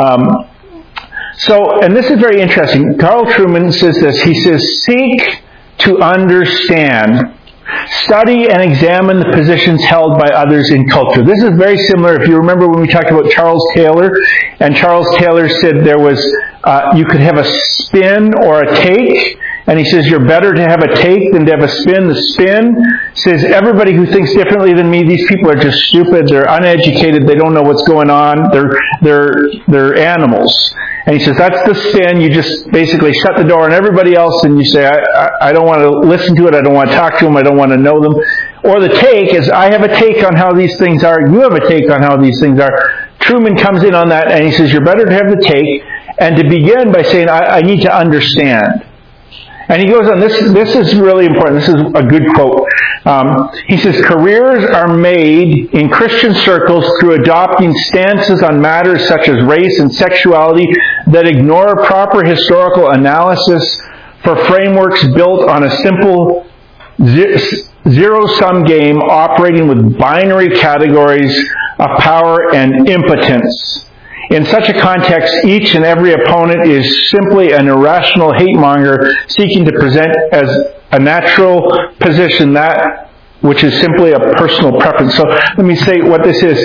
And this is very interesting. Carl Trueman says this. He says, seek to understand, study and examine the positions held by others in culture. This is very similar, if you remember when we talked about Charles Taylor, and Charles Taylor said there was, you could have a spin or a take. And he says, you're better to have a take than to have a spin. The spin says, everybody who thinks differently than me, these people are just stupid, they're uneducated, they don't know what's going on, they're animals. And he says, that's the spin. You just basically shut the door on everybody else and you say, I don't want to listen to it, I don't want to talk to them, I don't want to know them. Or the take is, I have a take on how these things are, you have a take on how these things are. Trueman comes in on that and he says, you're better to have the take, and to begin by saying, I need to understand. And he goes on, this is really important. This is a good quote. He says, careers are made in Christian circles through adopting stances on matters such as race and sexuality that ignore proper historical analysis for frameworks built on a simple zero-sum game operating with binary categories of power and impotence. In such a context, each and every opponent is simply an irrational hate-monger seeking to present as a natural position that which is simply a personal preference. So let me say what this is.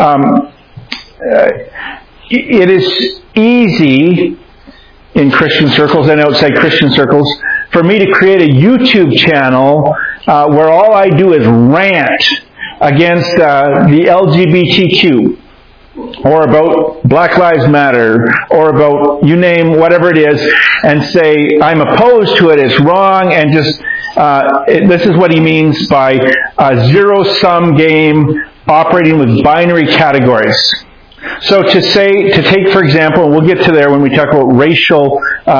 It is easy in Christian circles and outside Christian circles for me to create a YouTube channel where all I do is rant against the LGBTQ, or about Black Lives Matter, or about, you name whatever it is, and say, I'm opposed to it, it's wrong, and just, this is what he means by a zero-sum game operating with binary categories. So to take, for example, and we'll get to there when we talk about racial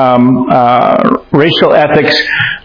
ethics,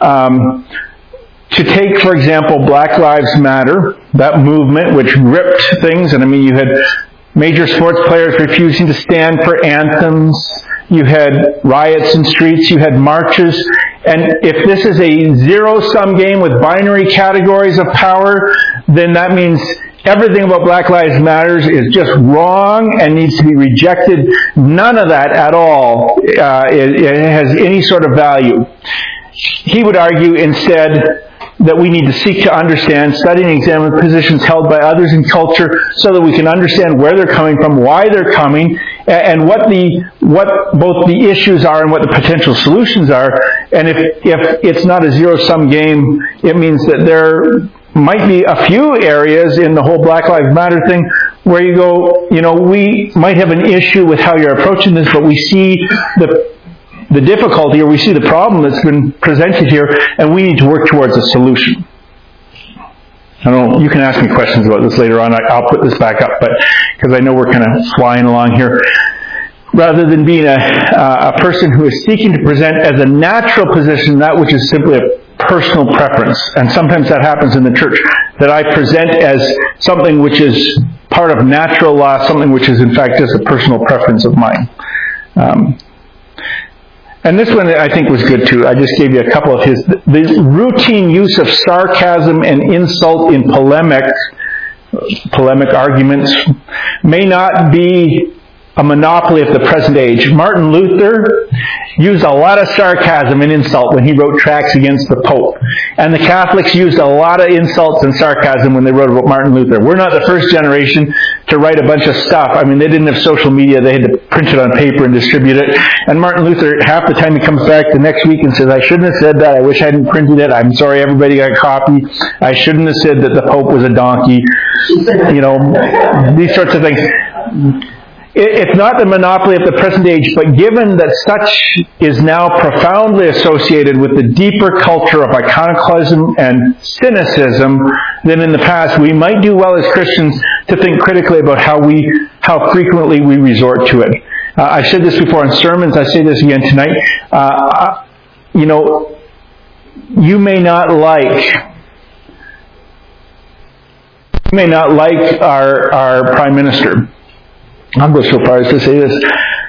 to take, for example, Black Lives Matter, that movement which ripped things, and I mean, you had major sports players refusing to stand for anthems. You had riots in streets. You had marches. And if this is a zero-sum game with binary categories of power, then that means everything about Black Lives Matter is just wrong and needs to be rejected. None of that at all it has any sort of value. He would argue instead that we need to seek to understand, study and examine positions held by others in culture so that we can understand where they're coming from, why they're coming, and what both the issues are and what the potential solutions are. And if it's not a zero-sum game, it means that there might be a few areas in the whole Black Lives Matter thing where you go, we might have an issue with how you're approaching this, but we see the difficulty, or we see the problem that's been presented here, and we need to work towards a solution. I don't know, you can ask me questions about this later on. I'll put this back up, but because I know we're kind of flying along here. Rather than being a person who is seeking to present as a natural position that which is simply a personal preference, and sometimes that happens in the church, that I present as something which is part of natural law, something which is in fact just a personal preference of mine. And this one I think was good too. I just gave you a couple of his. The routine use of sarcasm and insult in polemic arguments may not be a monopoly of the present age. Martin Luther used a lot of sarcasm and insult when he wrote tracts against the Pope. And the Catholics used a lot of insults and sarcasm when they wrote about Martin Luther. We're not the first generation to write a bunch of stuff. I mean, they didn't have social media. They had to print it on paper and distribute it. And Martin Luther, half the time he comes back the next week and says, I shouldn't have said that. I wish I hadn't printed it. I'm sorry everybody got a copy. I shouldn't have said that the Pope was a donkey. You know, these sorts of things. It's not the monopoly of the present age, but given that such is now profoundly associated with the deeper culture of iconoclasm and cynicism than in the past, we might do well as Christians to think critically about how frequently we resort to it. I said this before in sermons. I say this again tonight. You may not like our Prime Minister. I'll go so far as to say this.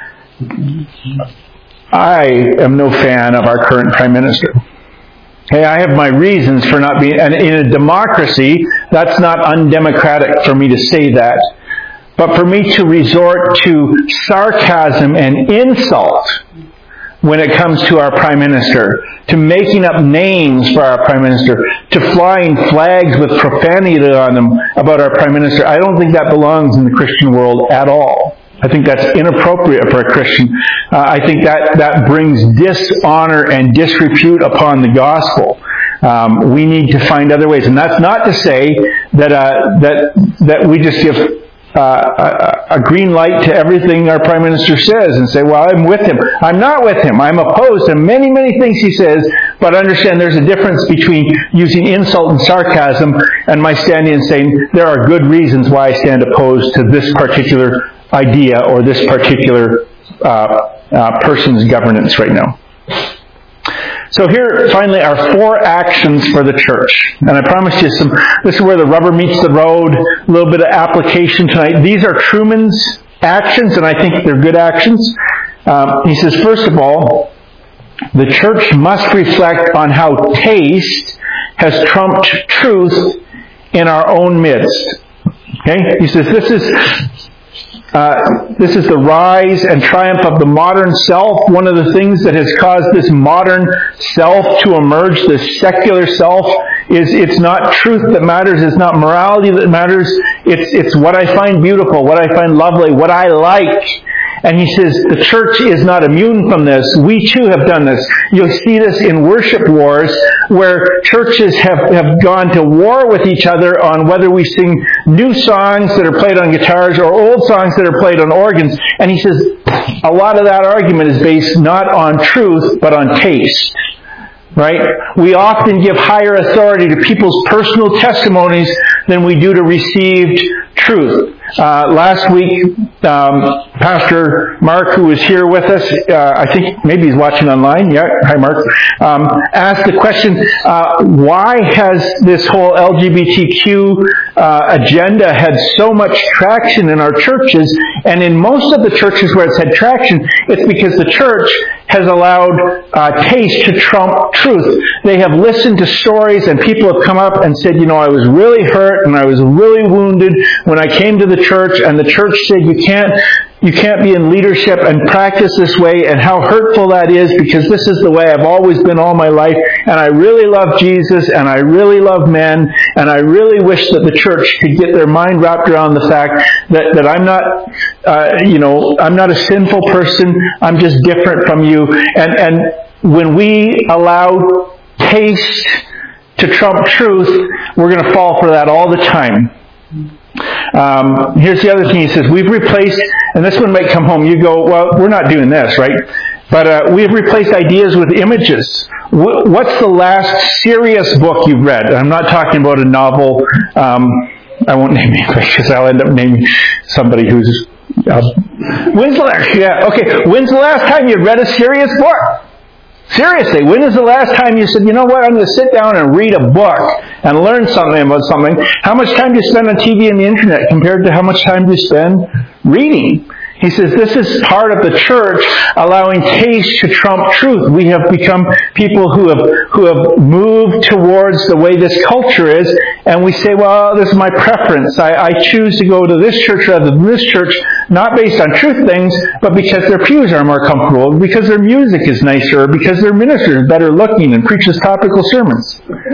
I am no fan of our current Prime Minister. Okay, I have my reasons for not being, and in a democracy, that's not undemocratic for me to say that. But for me to resort to sarcasm and insult when it comes to our Prime Minister, to making up names for our Prime Minister, to flying flags with profanity on them about our Prime Minister, I don't think that belongs in the Christian world at all. I think that's inappropriate for a Christian. I think that brings dishonor and disrepute upon the gospel. We need to find other ways. And that's not to say that we just give a green light to everything our Prime Minister says and say, well, I'm with him. I'm not with him. I'm opposed to many, many things he says, but understand there's a difference between using insult and sarcasm and my standing and saying there are good reasons why I stand opposed to this particular idea or this particular person's governance right now. So here, finally, are 4 actions for the church. And I promised you this is where the rubber meets the road, a little bit of application tonight. These are Truman's actions, and I think they're good actions. He says, first of all, the church must reflect on how taste has trumped truth in our own midst. Okay? He says, this is the rise and triumph of the modern self. One of the things that has caused this modern self to emerge, this secular self, is it's not truth that matters, it's not morality that matters, it's what I find beautiful, what I find lovely, what I like. And he says the church is not immune from this. We too have done this. You'll see this in worship wars where churches have gone to war with each other on whether we sing new songs that are played on guitars or old songs that are played on organs. And he says a lot of that argument is based not on truth but on taste. Right? We often give higher authority to people's personal testimonies than we do to received truth. Last week, Pastor Mark, who was here with us, I think maybe he's watching online. Yeah, hi Mark. Asked the question, why has this whole LGBTQ agenda had so much traction in our churches? And in most of the churches where it's had traction, it's because the church has allowed taste to trump truth. They have listened to stories and people have come up and said, I was really hurt and I was really wounded when I came to the church, and the church said you can't be in leadership and practice this way, and how hurtful that is because this is the way I've always been all my life, and I really love Jesus and I really love men, and I really wish that the church could get their mind wrapped around the fact that I'm not I'm not a sinful person, I'm just different from you. And when we allow taste to trump truth, we're going to fall for that all the time. Here's the other thing he says. We've replaced, and this one might come home, you go, well, we're not doing this, right? But we've replaced ideas with images. What's the last serious book you've read? And I'm not talking about a novel. I won't name it because I'll end up naming somebody who's... When's the last time you read a serious book? Seriously, when is the last time you said, I'm going to sit down and read a book and learn something about something? How much time do you spend on TV and the internet compared to how much time do you spend reading? He says this is part of the church allowing taste to trump truth. We have become people who have moved towards the way this culture is, and we say, well, this is my preference. I choose to go to this church rather than this church, not based on truth things, but because their pews are more comfortable, because their music is nicer, because their minister is better looking and preaches topical sermons.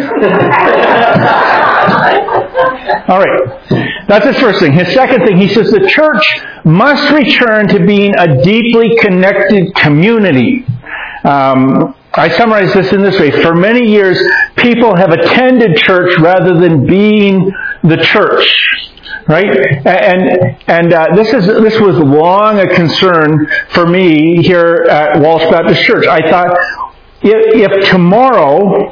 All right. That's his first thing. His second thing, he says the church must return to being a deeply connected community. I summarize this in this way. For many years, people have attended church rather than being the church. Right? And this was long a concern for me here at Walsh Baptist Church. I thought, if tomorrow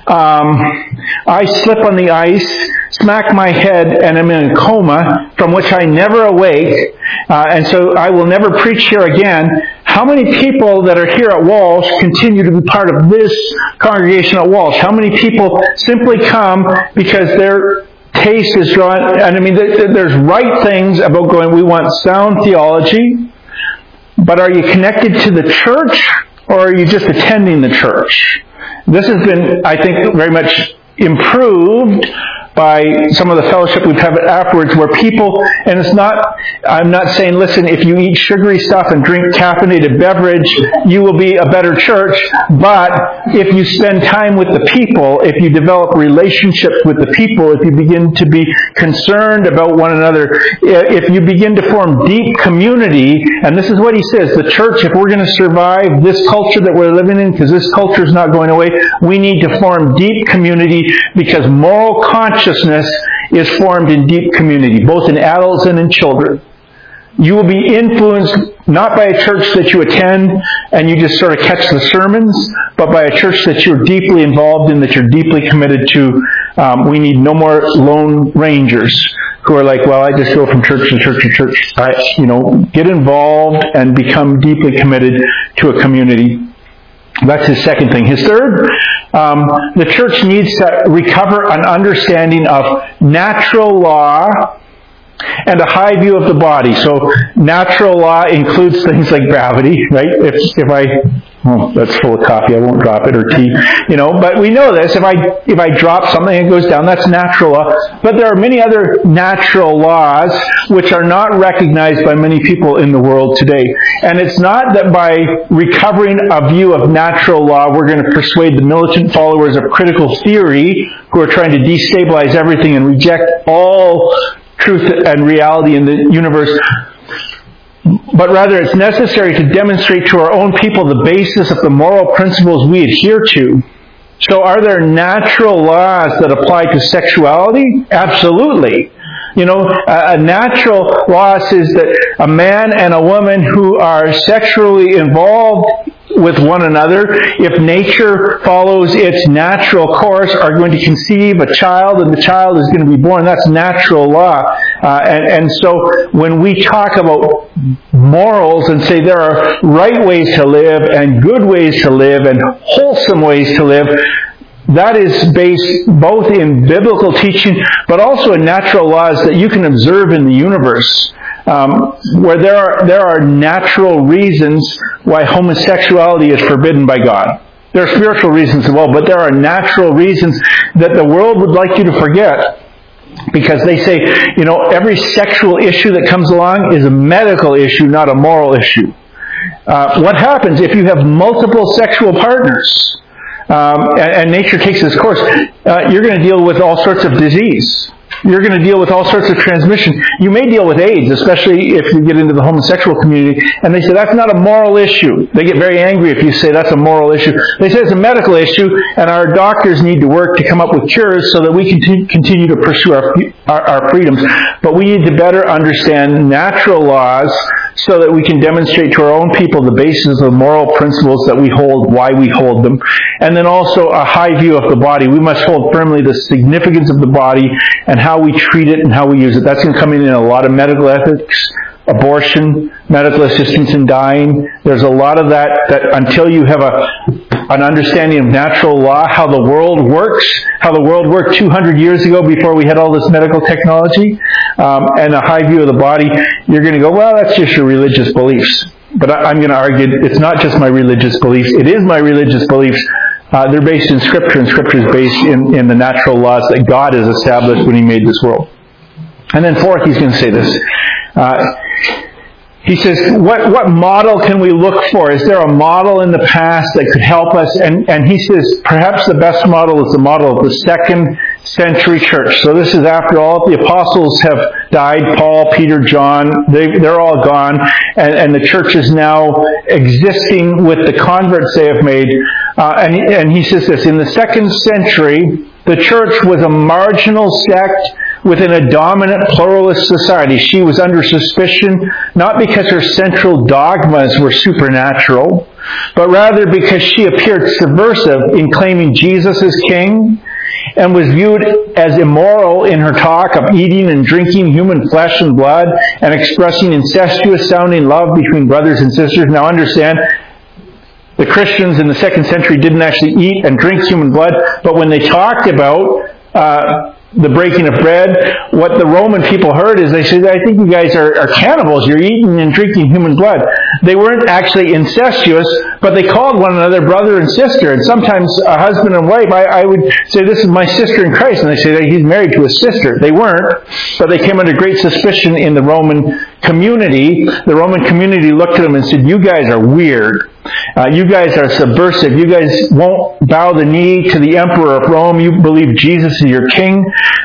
I slip on the ice, smack my head, and I'm in a coma from which I never awake, and so I will never preach here again, how many people that are here at Walsh continue to be part of this congregation at Walsh? How many people simply come because their taste is drawn? And I mean, there's right things about going, we want sound theology, but are you connected to the church, or are you just attending the church? This has been, I think, very much improved by some of the fellowship we've had afterwards, where people, and it's not, I'm not saying, listen, if you eat sugary stuff and drink caffeinated beverage, you will be a better church, but if you spend time with the people, if you develop relationships with the people, if you begin to be concerned about one another, if you begin to form deep community, and this is what he says, the church, if we're going to survive this culture that we're living in, because this culture is not going away, we need to form deep community, because moral consciousness is formed in deep community, both in adults and in children. You will be influenced not by a church that you attend and you just sort of catch the sermons, but by a church that you're deeply involved in, that you're deeply committed to. We need no more lone rangers who are like, well, I just go from church to church to church. Get involved and become deeply committed to a community. That's his second thing. His third, the church needs to recover an understanding of natural law and a high view of the body. So natural law includes things like gravity, right? That's full of coffee, I won't drop it, or tea, but we know this. If I drop something, it goes down. That's natural law. But there are many other natural laws which are not recognized by many people in the world today. And it's not that by recovering a view of natural law, we're going to persuade the militant followers of critical theory who are trying to destabilize everything and reject all truth and reality in the universe. But rather, it's necessary to demonstrate to our own people the basis of the moral principles we adhere to. So are there natural laws that apply to sexuality? Absolutely. A natural law says that a man and a woman who are sexually involved with one another, if nature follows its natural course, are going to conceive a child, and the child is going to be born. That's natural law. And so when we talk about morals and say there are right ways to live and good ways to live and wholesome ways to live, that is based both in biblical teaching, but also in natural laws that you can observe in the universe, where there are natural reasons why homosexuality is forbidden by God. There are spiritual reasons as well, but there are natural reasons that the world would like you to forget. Because they say, every sexual issue that comes along is a medical issue, not a moral issue. What happens if you have multiple sexual partners? And nature takes this course, you're going to deal with all sorts of disease. You're going to deal with all sorts of transmission. You may deal with AIDS, especially if you get into the homosexual community. And they say that's not a moral issue. They get very angry if you say that's a moral issue. They say it's a medical issue, and our doctors need to work to come up with cures so that we can continue to pursue our freedoms. But we need to better understand natural laws so that we can demonstrate to our own people the basis of moral principles that we hold, why we hold them. And then also a high view of the body. We must hold firmly the significance of the body and how we treat it and how we use it. That's going to come in a lot of medical ethics, abortion, medical assistance in dying. There's a lot of that until you have an understanding of natural law, how the world works, how the world worked 200 years ago before we had all this medical technology, and a high view of the body, you're going to go, well, that's just your religious beliefs. But I'm going to argue it's not just my religious beliefs. It is my religious beliefs. They're based in Scripture, and Scripture is based in the natural laws that God has established when He made this world. And then fourth, he's going to say this. He says, what model can we look for? Is there a model in the past that could help us? And he says, perhaps the best model is the model of the second century church. So this is after all the apostles have died, Paul, Peter, John, they're all gone, and the church is now existing with the converts they have made. And he says this, in the second century, the church was a marginal sect within a dominant pluralist society. She was under suspicion not because her central dogmas were supernatural, but rather because she appeared subversive in claiming Jesus as king and was viewed as immoral in her talk of eating and drinking human flesh and blood and expressing incestuous-sounding love between brothers and sisters. Now understand, the Christians in the second century didn't actually eat and drink human blood, but when they talked about the breaking of bread, what the Roman people heard is they said, I think you guys are cannibals. You're eating and drinking human blood. They weren't actually incestuous, but they called one another brother and sister. And sometimes a husband and wife, I would say, this is my sister in Christ. And they say that he's married to a sister. They weren't, but they came under great suspicion in the Roman community. The Roman community looked at them and said, you guys are weird. You guys are subversive. You guys won't bow the knee to the emperor of Rome. You believe Jesus is your king.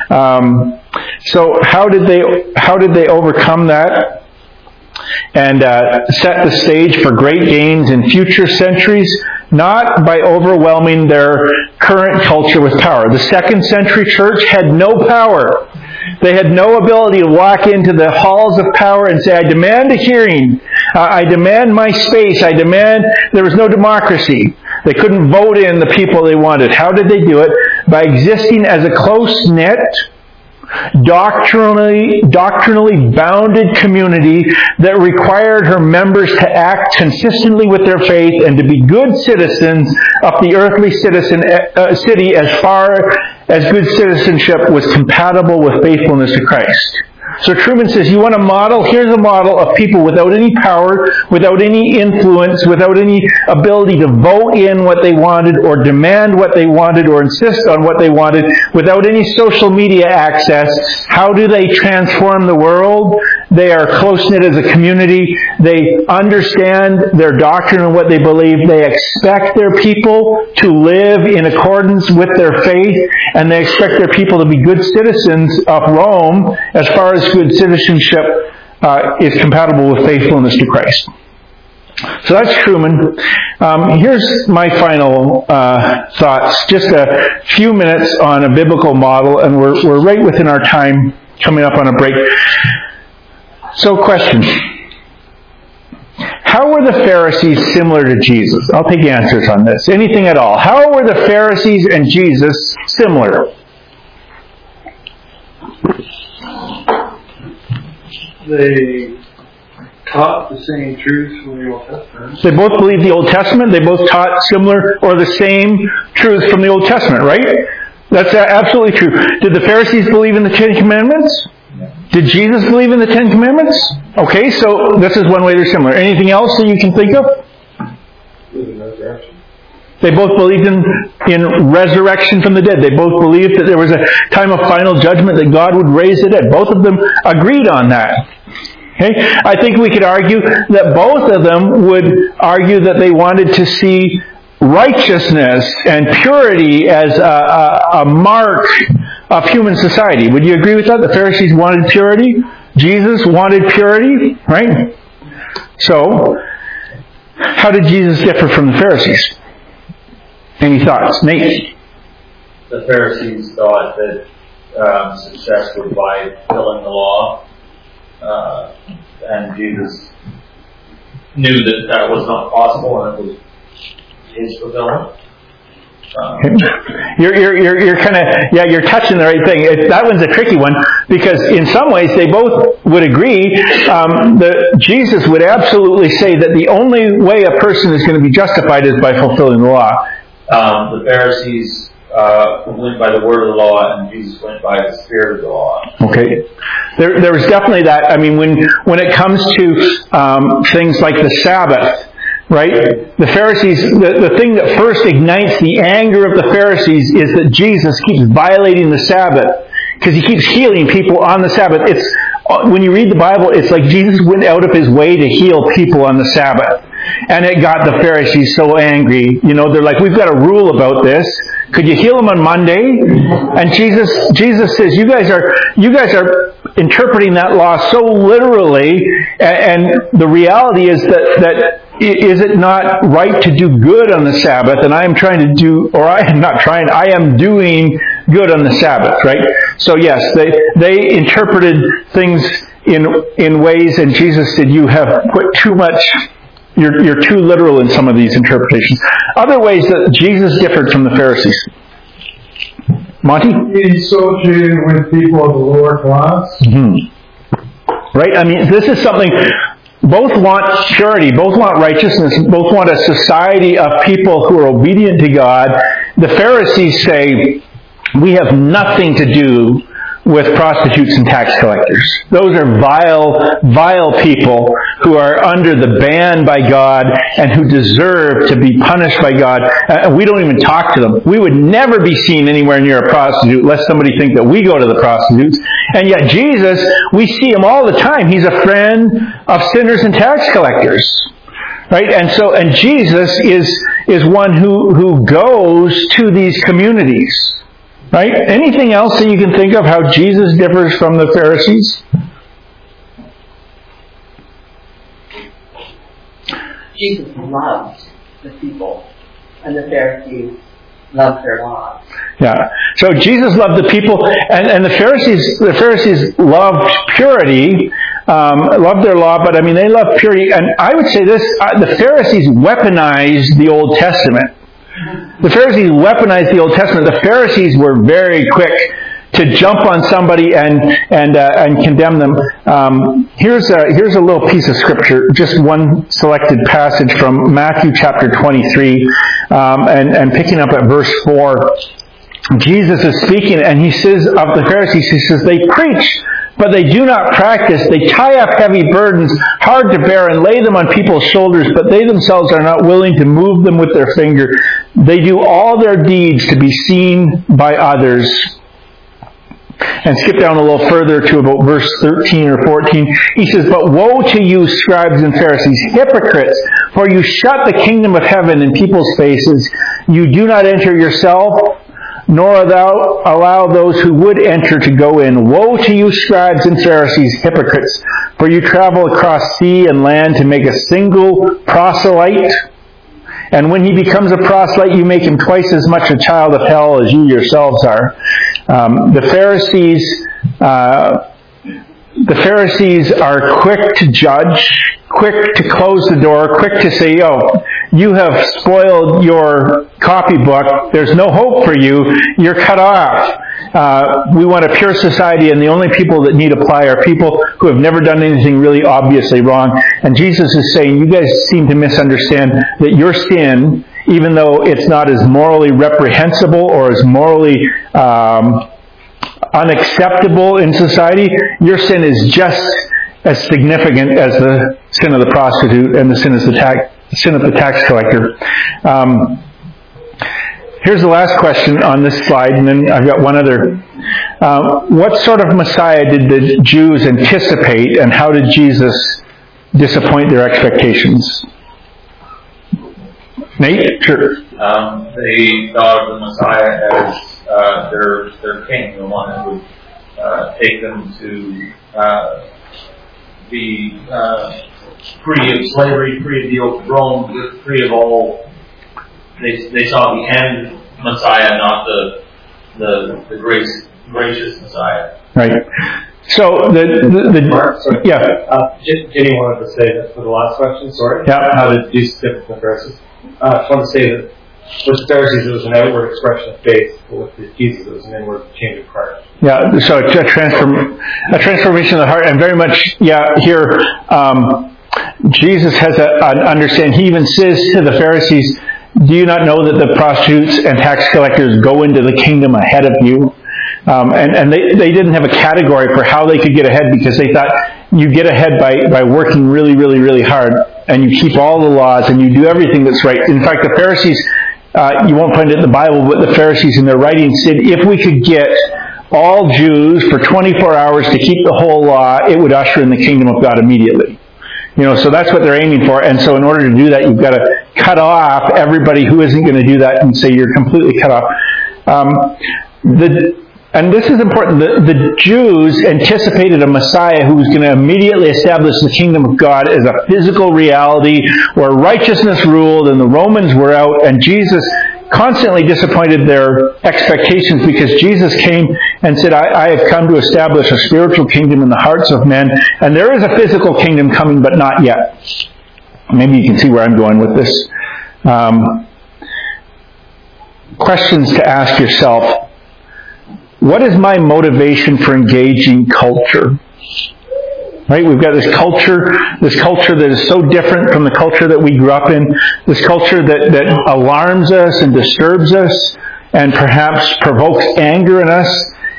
So how did they overcome that and set the stage for great gains in future centuries? Not by overwhelming their current culture with power. The second century church had no power. They had no ability to walk into the halls of power and say, I demand a hearing. I demand my space. I demand... There was no democracy. They couldn't vote in the people they wanted. How did they do it? By existing as a close-knit, doctrinally bounded community that required her members to act consistently with their faith and to be good citizens of the earthly city as far as good citizenship was compatible with faithfulness to Christ. So Truman says, you want a model? Here's a model of people without any power, without any influence, without any ability to vote in what they wanted or demand what they wanted or insist on what they wanted, without any social media access. How do they transform the world? They are close-knit as a community. They understand their doctrine and what they believe. They expect their people to live in accordance with their faith, and they expect their people to be good citizens of Rome as far as good citizenship is compatible with faithfulness to Christ. So that's Truman. Here's my final thoughts. Just a few minutes on a biblical model, and we're right within our time, coming up on a break. So question. How were the Pharisees similar to Jesus? I'll take answers on this. Anything at all. How were the Pharisees and Jesus similar? They taught the same truths from the Old Testament. They both believed the Old Testament. They both taught similar or the same truths from the Old Testament, right? That's absolutely true. Did the Pharisees believe in the Ten Commandments? Did Jesus believe in the Ten Commandments? Okay, so this is one way they're similar. Anything else that you can think of? They both believed in resurrection from the dead. They both believed that there was a time of final judgment, that God would raise the dead. Both of them agreed on that. Okay? I think we could argue that both of them would argue that they wanted to see righteousness and purity as a mark of human society. Would you agree with that? The Pharisees wanted purity. Jesus wanted purity, right? So, how did Jesus differ from the Pharisees? Any thoughts? Nate? The Pharisees thought that success was by fulfilling the law, and Jesus knew that was not possible, and it was his fulfillment. You're kind of, you're touching the right thing. That one's a tricky one because in some ways they both would agree. Jesus would absolutely say that the only way a person is going to be justified is by fulfilling the law. The Pharisees went by the word of the law, and Jesus went by the spirit of the law. Okay, there was definitely that. I mean, when it comes to things like the Sabbath. Right? The Pharisees, the thing that first ignites the anger of the Pharisees is that Jesus keeps violating the Sabbath because he keeps healing people on the Sabbath. When you read the Bible, it's like Jesus went out of his way to heal people on the Sabbath. And it got the Pharisees so angry. They're like, we've got a rule about this. Could you heal them on Monday? And Jesus says, you guys are interpreting that law so literally, and the reality is that is it not right to do good on the Sabbath? And I am doing good on the Sabbath, right? So yes, they interpreted things in ways, and Jesus said, you have put too much, you're too literal in some of these interpretations. Other ways that Jesus differed from the Pharisees. Monty? He associated with people of the lower class. Mm-hmm. Right? I mean, this is something, both want purity, both want righteousness, both want a society of people who are obedient to God. The Pharisees say, we have nothing to do with prostitutes and tax collectors. Those are vile people who are under the ban by God and who deserve to be punished by God. We don't even talk to them. We would never be seen anywhere near a prostitute, lest somebody think that we go to the prostitutes. And yet Jesus, we see him all the time. He's a friend of sinners and tax collectors. Right? And Jesus is one who goes to these communities. Right? Anything else that you can think of how Jesus differs from the Pharisees? Jesus loved the people, and the Pharisees loved their laws. Yeah. So Jesus loved the people, and the Pharisees loved purity, loved their law, but I mean they loved purity. And I would say this: the Pharisees weaponized the Old Testament. The Pharisees weaponized the Old Testament. The Pharisees were very quick to jump on somebody and condemn them. Here's a little piece of scripture, just one selected passage from Matthew chapter 23, and picking up at verse 4. Jesus is speaking, and he says of the Pharisees, he says, they preach, but they do not practice. They tie up heavy burdens, hard to bear, and lay them on people's shoulders, but they themselves are not willing to move them with their finger. They do all their deeds to be seen by others. And skip down a little further to about verse 13 or 14. He says, but woe to you, scribes and Pharisees, hypocrites, for you shut the kingdom of heaven in people's faces. You do not enter yourself, nor allow those who would enter to go in. Woe to you, scribes and Pharisees, hypocrites, for you travel across sea and land to make a single proselyte. And when he becomes a proselyte, you make him twice as much a child of hell as you yourselves are. The Pharisees are quick to judge, quick to close the door, quick to say, oh, you have spoiled your copybook. There's no hope for you. You're cut off. We want a pure society, and the only people that need apply are people who have never done anything really obviously wrong. And Jesus is saying, you guys seem to misunderstand that your sin, even though it's not as morally reprehensible or as morally unacceptable in society, your sin is just as significant as the sin of the prostitute and the sin of the tax collector. Here's the last question on this slide, and then I've got one other. What sort of Messiah did the Jews anticipate, and how did Jesus disappoint their expectations? Nate? Sure. They thought of the Messiah as their king, the one that would take them to be free of slavery, free of the yoke of Rome, free of all. They saw the end Messiah, not the gracious Messiah. Right. So Mark, sorry. Yeah. Jenny wanted to say that for the last question. Sorry. Yeah. How did Jesus differ from the Pharisees? I just want to say that With the Pharisees, it was an outward expression of faith, but with Jesus, it was an inward change of heart. Yeah, so a transformation of the heart, and very much, here, Jesus has an understanding. He even says to the Pharisees, do you not know that the prostitutes and tax collectors go into the kingdom ahead of you? And they didn't have a category for how they could get ahead, because they thought you get ahead by working really, really, really hard, and you keep all the laws, and you do everything that's right. In fact, the Pharisees, you won't find it in the Bible, but the Pharisees in their writings said if we could get all Jews for 24 hours to keep the whole law, it would usher in the kingdom of God immediately. So that's what they're aiming for. And so in order to do that, you've got to cut off everybody who isn't going to do that and say you're completely cut off. And this is important. The Jews anticipated a Messiah who was going to immediately establish the kingdom of God as a physical reality where righteousness ruled and the Romans were out, and Jesus constantly disappointed their expectations, because Jesus came and said, I have come to establish a spiritual kingdom in the hearts of men, and there is a physical kingdom coming, but not yet. Maybe you can see where I'm going with this. Questions to ask yourself. What is my motivation for engaging culture? Right? We've got this culture that is so different from the culture that we grew up in, this culture that alarms us and disturbs us and perhaps provokes anger in us.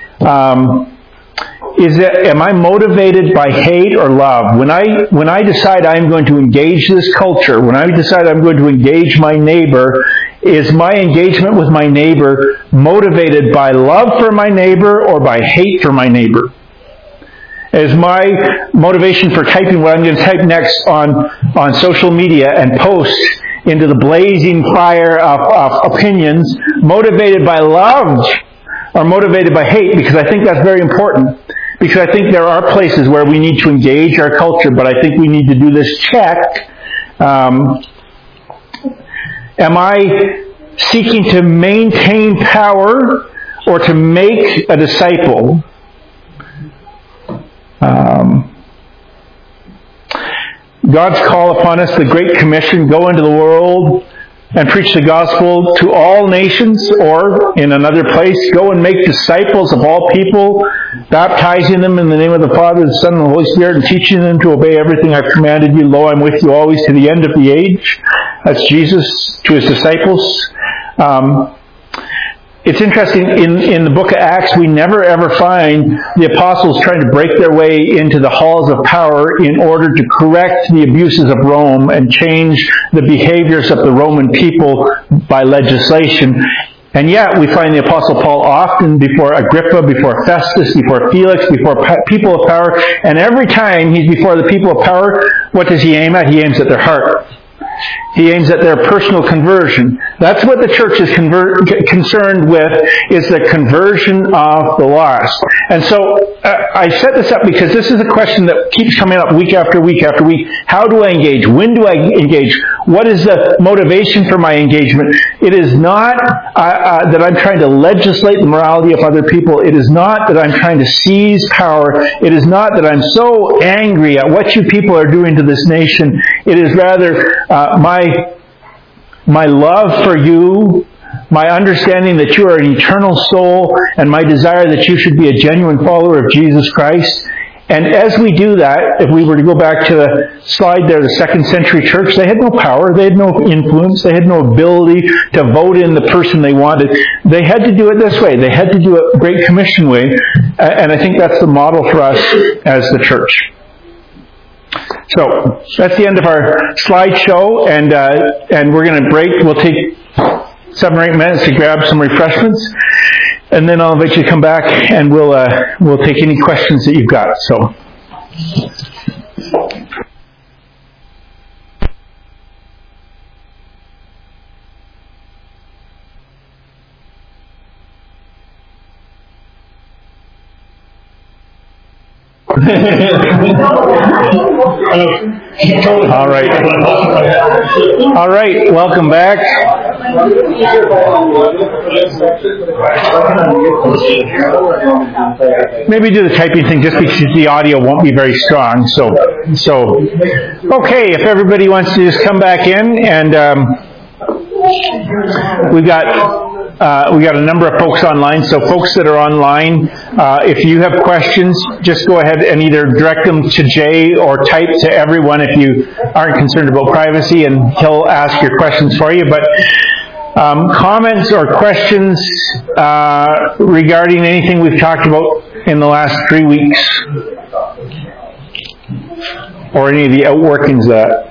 Am I motivated by hate or love? When I decide I'm going to engage this culture, when I decide I'm going to engage my neighbor, is my engagement with my neighbor motivated by love for my neighbor or by hate for my neighbor? Is my motivation for typing what I'm going to type next on social media and post into the blazing fire of opinions motivated by love or motivated by hate? Because I think that's very important. Because I think there are places where we need to engage our culture, but I think we need to do this check. Am I seeking to maintain power or to make a disciple? God's call upon us, the Great Commission, go into the world and preach the gospel to all nations, or in another place, go and make disciples of all people, baptizing them in the name of the Father, the Son, and the Holy Spirit, and teaching them to obey everything I've commanded you. Lo, I'm with you always to the end of the age. That's Jesus to his disciples. It's interesting, in the book of Acts, we never ever find the apostles trying to break their way into the halls of power in order to correct the abuses of Rome and change the behaviors of the Roman people by legislation. And yet we find the Apostle Paul often before Agrippa, before Festus, before Felix, before people of power. And every time he's before the people of power, what does he aim at? He aims at their heart. He aims at their personal conversion. That's what the church is concerned with, is the conversion of the lost. And so I set this up because this is a question that keeps coming up week after week after week. How do I engage? When do I engage? What is the motivation for my engagement? It is not that I'm trying to legislate the morality of other people. It is not that I'm trying to seize power. It is not that I'm so angry at what you people are doing to this nation. It is rather my love for you, my understanding that you are an eternal soul, and my desire that you should be a genuine follower of Jesus Christ. And as we do that, if we were to go back to the slide there, the second century church, they had no power, they had no influence, they had no ability to vote in the person they wanted. They had to do it this way. They had to do it Great Commission way. And I think that's the model for us as the church. So that's the end of our slideshow, and we're going to break. We'll take 7 or 8 minutes to grab some refreshments, and then I'll invite you to come back, and we'll take any questions that you've got. So. All right. All right. Welcome back. Maybe do the typing thing just because the audio won't be very strong. So okay. If everybody wants to just come back in, and We got a number of folks online, so folks that are online, if you have questions, just go ahead and either direct them to Jay or type to everyone if you aren't concerned about privacy, and he'll ask your questions for you. But comments or questions regarding anything we've talked about in the last 3 weeks, or any of the outworkings of that?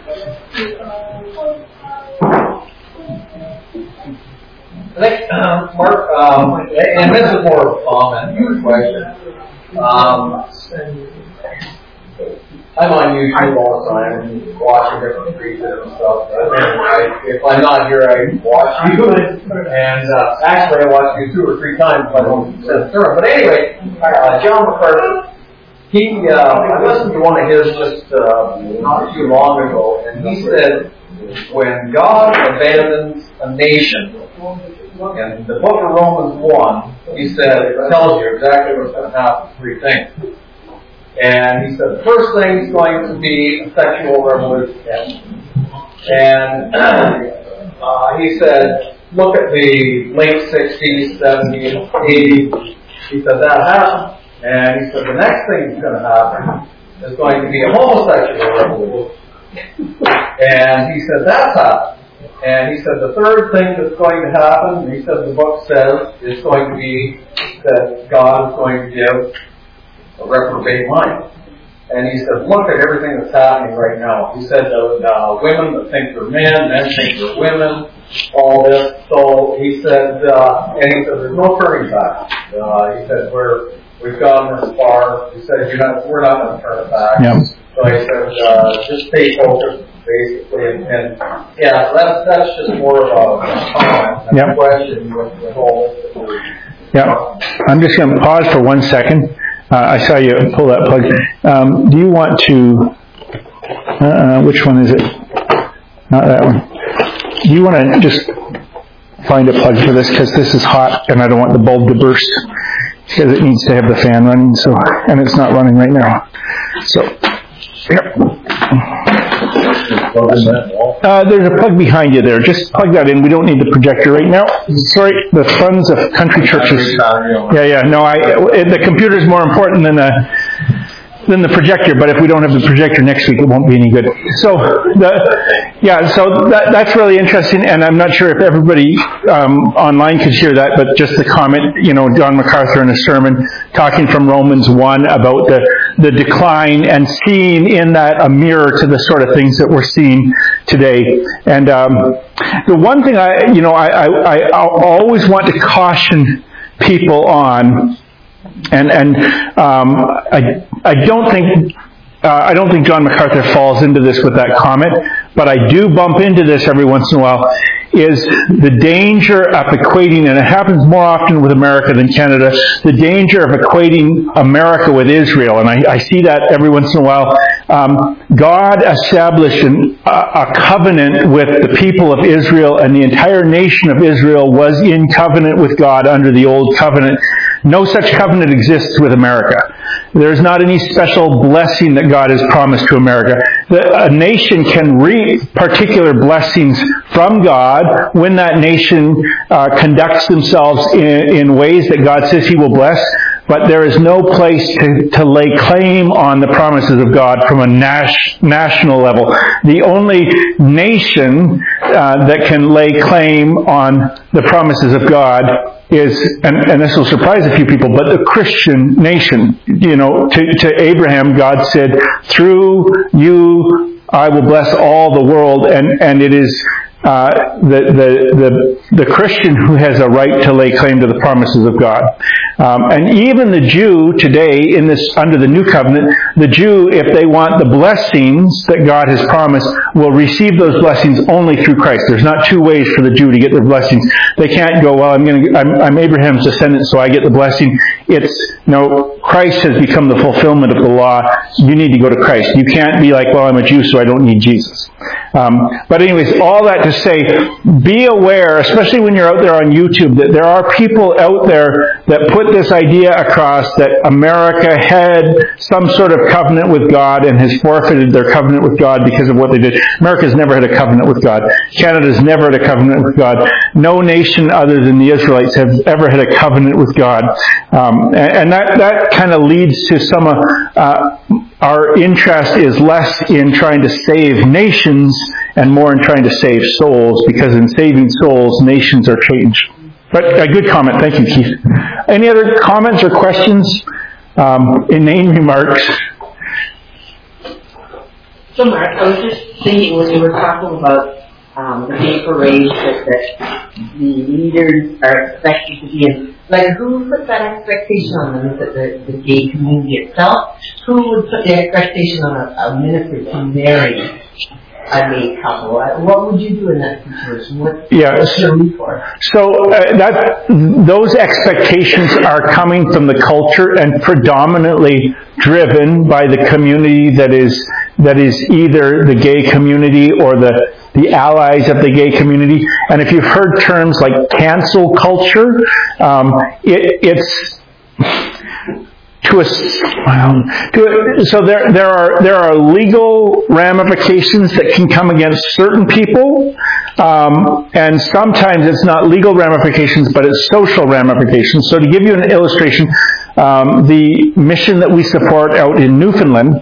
I think, Mark, and this is more of a comment than a question. I'm on YouTube all the time and watching different preachers and stuff. If I'm not here, I watch you. And actually, I watch you 2 or 3 times if I don't send a sermon. But anyway, John MacArthur, I listened to one of his just not too long ago, and he said, when God abandons a nation, in the book of Romans 1, he said, it tells you exactly what's going to happen, 3 things. And he said, the first thing is going to be a sexual revolution. And he said, look at the late 60s, 70s, 80s. He said, that happened. And he said, the next thing that's going to happen is going to be a homosexual revolution. And he said, that's happened. And he said, the third thing that's going to happen, he said the book says, is going to be that God is going to give a reprobate mind. And he said, look at everything that's happening right now. He said, women that think they're men think they're women, all this. So he said, and he said, there's no turning back. He said, we've gone this far. He said, we're not going to turn it back. Yep. So he said, just stay focused, basically, and yeah, that's just more of a comment and a question with all this. Yeah, I'm just going to pause for 1 second. I saw you pull that plug. Do you want to? Which one is it? Not that one. Do you want to just find a plug for this, because this is hot and I don't want the bulb to burst, because it needs to have the fan running. So, and it's not running right now. So. Yep. There's a plug behind you there. Just plug that in. We don't need the projector right now. Sorry, the funds of country churches. Yeah. No, the computer is more important than the projector. But if we don't have the projector next week, it won't be any good. So that's really interesting. And I'm not sure if everybody online could hear that, but just the comment. John MacArthur in a sermon talking from Romans 1 about the decline, and seeing in that a mirror to the sort of things that we're seeing today. And the one thing I always want to caution people on, and I don't think John MacArthur falls into this with that comment, but I do bump into this every once in a while, is the danger of equating, and it happens more often with America than Canada, the danger of equating America with Israel. And I see that every once in a while. God established a covenant with the people of Israel, and the entire nation of Israel was in covenant with God under the old covenant. No such covenant exists with America. There's not any special blessing that God has promised to America. A nation can reap particular blessings from God when that nation conducts themselves in ways that God says He will bless. But there is no place to lay claim on the promises of God from a national level. The only nation that can lay claim on the promises of God is, and this will surprise a few people, but the Christian nation. To Abraham, God said, through you I will bless all the world, and it is the Christian who has a right to lay claim to the promises of God. And even the Jew today, under the new covenant, the Jew, if they want the blessings that God has promised, will receive those blessings only through Christ. There's not 2 ways for the Jew to get their blessings. They can't go, well, I'm Abraham's descendant, so I get the blessing. Christ has become the fulfillment of the law. You need to go to Christ. You can't be like, well, I'm a Jew, so I don't need Jesus. But anyways, all that to say, be aware, especially when you're out there on YouTube, that there are people out there that put this idea across that America had some sort of covenant with God and has forfeited their covenant with God because of what they did. America's never had a covenant with God. Canada's never had a covenant with God. No nation other than the Israelites have ever had a covenant with God. And that kind of leads to some of our interest is less in trying to save nations and more in trying to save souls, because in saving souls, nations are changed. But a good comment. Thank you, Keith. Any other comments or questions? Inane remarks? So, Mark, I was just thinking when you were talking about the gay parade that the leaders are expected to be in, like, who put that expectation on them? Is it the gay community itself? Who would put the expectation on a minister to marry a gay couple? What would you do in that situation? What's your recourse? So those expectations are coming from the culture and predominantly driven by the community that is either the gay community or the allies of the gay community. And if you've heard terms like cancel culture, so there are legal ramifications that can come against certain people, and sometimes it's not legal ramifications, but it's social ramifications. So to give you an illustration, the mission that we support out in Newfoundland,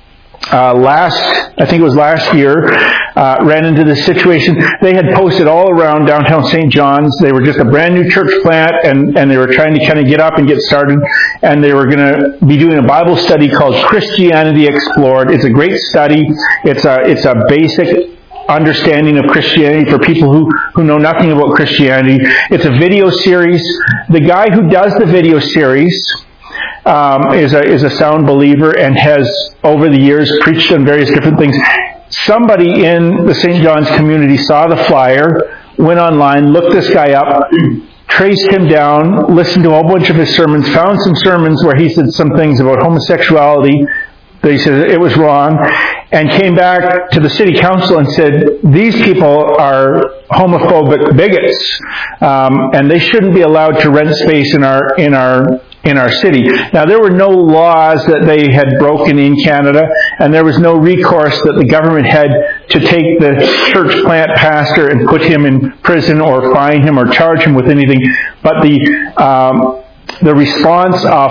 I think it was last year, ran into this situation. They had posted all around downtown St. John's. They were just a brand new church plant, and they were trying to kind of get up and get started. And they were going to be doing a Bible study called Christianity Explored. It's a great study. It's a basic understanding of Christianity for people who know nothing about Christianity. It's a video series. The guy who does the video series is a sound believer and has, over the years, preached on various different things. Somebody in the St. John's community saw the flyer, went online, looked this guy up, traced him down, listened to a whole bunch of his sermons, found some sermons where he said some things about homosexuality that he said it was wrong, and came back to the city council and said, these people are homophobic bigots, and they shouldn't be allowed to rent space in our city. Now, there were no laws that they had broken in Canada, and there was no recourse that the government had to take the church plant pastor and put him in prison or fine him or charge him with anything. But the response of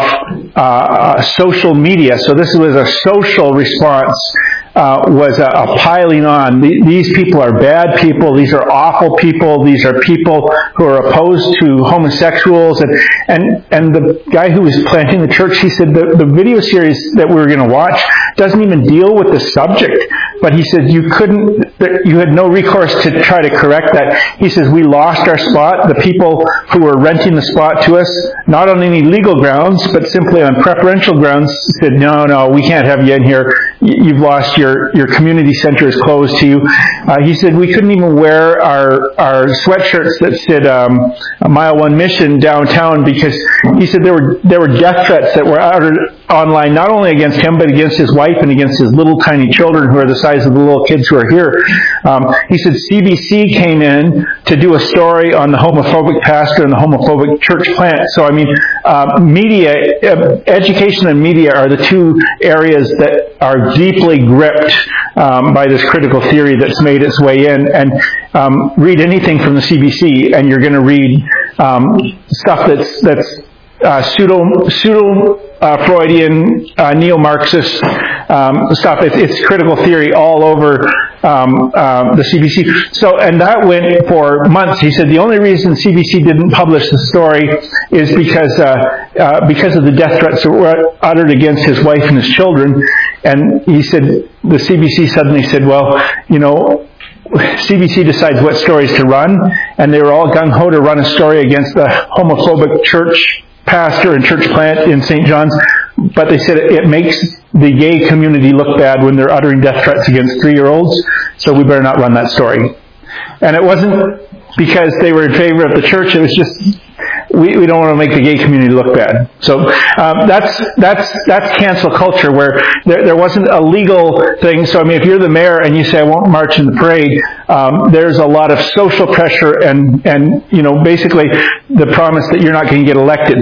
social media, so this was a social response, was a piling on. These people are bad people. These are awful people. These are people who are opposed to homosexuals. And the guy who was planting the church, he said the video series that we were going to watch doesn't even deal with the subject. But he said you had no recourse to try to correct that. He says we lost our spot. The people who were renting the spot to us, not on any legal grounds, but simply on preferential grounds, said, no, we can't have you in here. You've lost your community center is closed to you. He said we couldn't even wear our sweatshirts that said Mile One Mission downtown, because he said there were death threats that were uttered online, not only against him, but against his wife and against his little tiny children who are the size of the little kids who are here. He said CBC came in to do a story on the homophobic pastor and the homophobic church plant. So, I mean, media, education and media are the two areas that are deeply gripped by this critical theory that's made its way in. And read anything from the CBC, and you're going to read stuff that's pseudo-Freudian, neo-Marxist stuff. It's critical theory all over the CBC. So, and that went for months. He said the only reason CBC didn't publish the story is because of the death threats that were uttered against his wife and his children. And he said the CBC suddenly said, well, CBC decides what stories to run, and they were all gung-ho to run a story against the homophobic church pastor and church plant in St. John's, but they said it makes the gay community look bad when they're uttering death threats against 3-year-olds, so we better not run that story. And it wasn't because they were in favor of the church, it was just, we don't want to make the gay community look bad. So that's cancel culture, where there wasn't a legal thing. So I mean, if you're the mayor and you say I won't march in the parade, there's a lot of social pressure and basically the promise that you're not going to get elected.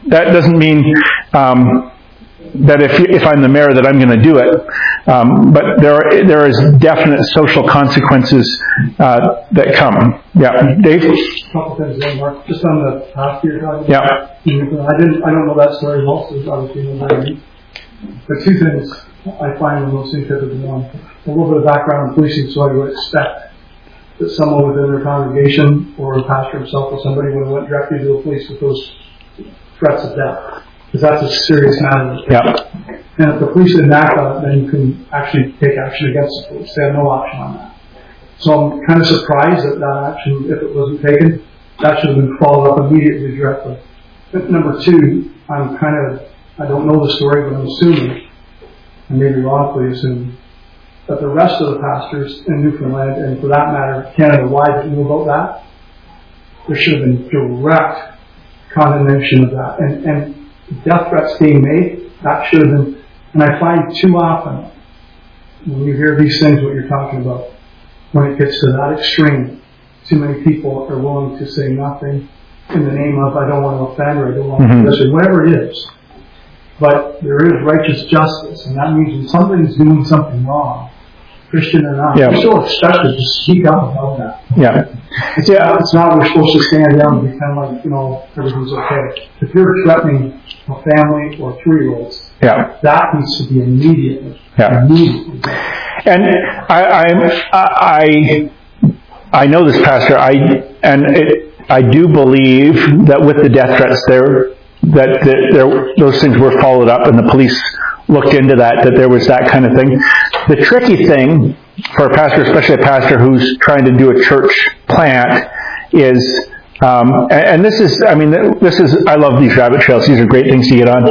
that doesn't mean that if I'm the mayor that I'm going to do it. But there is definite social consequences that come. Yeah, Dave? A couple things there, Mark. Just on the past year talking about. Yeah. I don't know that story well, so obviously you know what I mean. But two things I find the most interesting. One, a little bit of background in policing, so I would expect that someone within their congregation or a pastor himself or somebody would have went directly to the police with those threats of death. Because that's a serious matter. Yeah. And if the police didn't act on it, then you can actually take action against the police. They have no option on that. So I'm kind of surprised that that action, if it wasn't taken, that should have been followed up immediately, directly. But number two, I don't know the story, but I'm assuming, and maybe wrongfully assuming, that the rest of the pastors in Newfoundland, and for that matter, Canada-wide, that knew about that, there should have been direct condemnation of that. And death threats being made, that should have been, and I find too often, when you hear these things, what you're talking about, when it gets to that extreme, too many people are willing to say nothing in the name of, I don't want to offend, or I don't want to do this, or whatever it is. But there is righteous justice, and that means when somebody's doing something wrong, Christian or not, we're still expected to speak up about that. Yeah. It's not we're supposed to stand down and pretend like, everything's okay. If you're threatening a family or 3-year-olds, that needs to be immediately. Immediately. And I know this pastor, I do believe that with the death threats those things were followed up and the police looked into that there was that kind of thing. The tricky thing for a pastor, especially a pastor who's trying to do a church plant, is, and this is, I love these rabbit trails, these are great things to get on,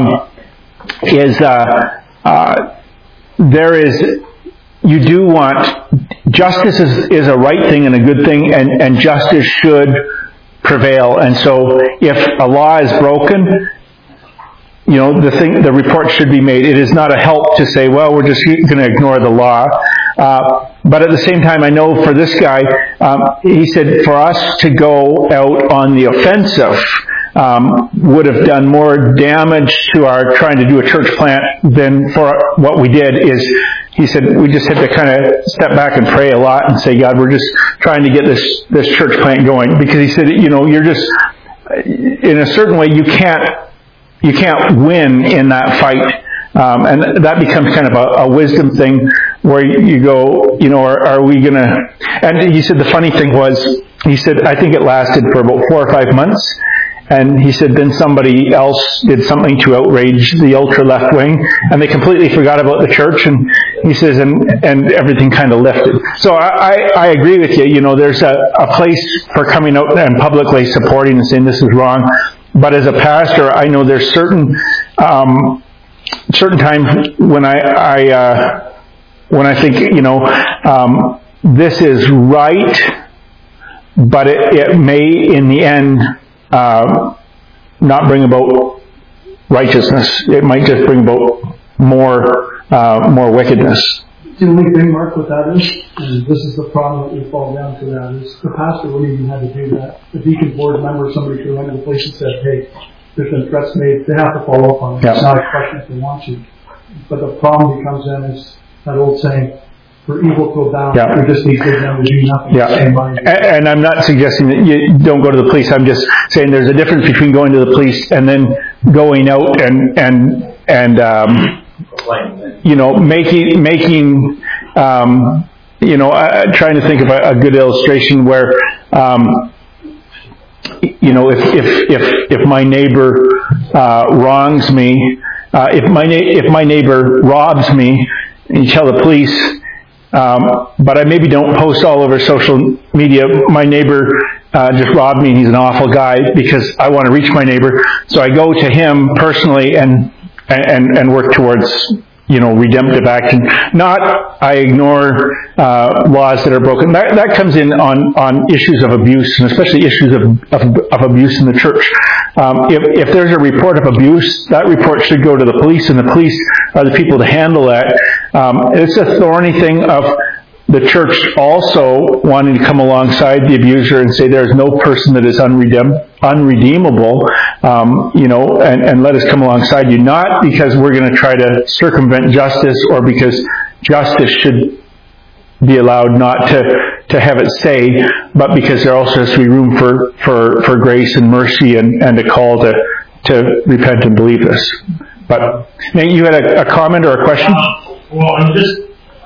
you do want, justice is a right thing and a good thing, and justice should prevail. And so if a law is broken, the report should be made. It is not a help to say, well, we're just going to ignore the law. But at the same time, I know for this guy, he said for us to go out on the offensive would have done more damage to our trying to do a church plant than for what we did. He said we just had to kind of step back and pray a lot and say, God, we're just trying to get this church plant going. Because he said, you're just, in a certain way, you can't win in that fight. And that becomes kind of a wisdom thing where you go, are we going to... And he said the funny thing was, he said, I think it lasted for about 4 or 5 months. And he said then somebody else did something to outrage the ultra left wing, and they completely forgot about the church. And he says, and everything kind of lifted. So I agree with you. There's a place for coming out and publicly supporting and saying this is wrong. But as a pastor, I know there's certain times when I think this is right, but it may in the end not bring about righteousness. It might just bring about more wickedness. The only thing, Mark, with that is, and this is the problem that we fall down to, that is the pastor wouldn't even have to do that. The deacon board member, somebody could went to the police and said, hey, there's been threats made, they have to follow up on it. It's not a question if they want to. But the problem becomes then is that old saying, for evil to abound, we just need good men to do nothing. And I'm not suggesting that you don't go to the police. I'm just saying there's a difference between going to the police and then going out and making trying to think of a good illustration where if my neighbor wrongs me, if my neighbor robs me, and you tell the police, but I maybe don't post all over social media, my neighbor just robbed me and he's an awful guy, because I want to reach my neighbor. So I go to him personally and work towards redemptive action. Not I ignore laws that are broken. That comes in on issues of abuse, and especially issues of abuse in the church. If there's a report of abuse, that report should go to the police, and the police are the people to handle that. It's a thorny thing of the church also wanting to come alongside the abuser and say there's no person that is unredeemable, and let us come alongside you, not because we're going to try to circumvent justice or because justice should be allowed not to have its say, but because there also has to be room for grace and mercy and a call to repent and believe this. But Nate, you had a comment or a question? Well, I'm just,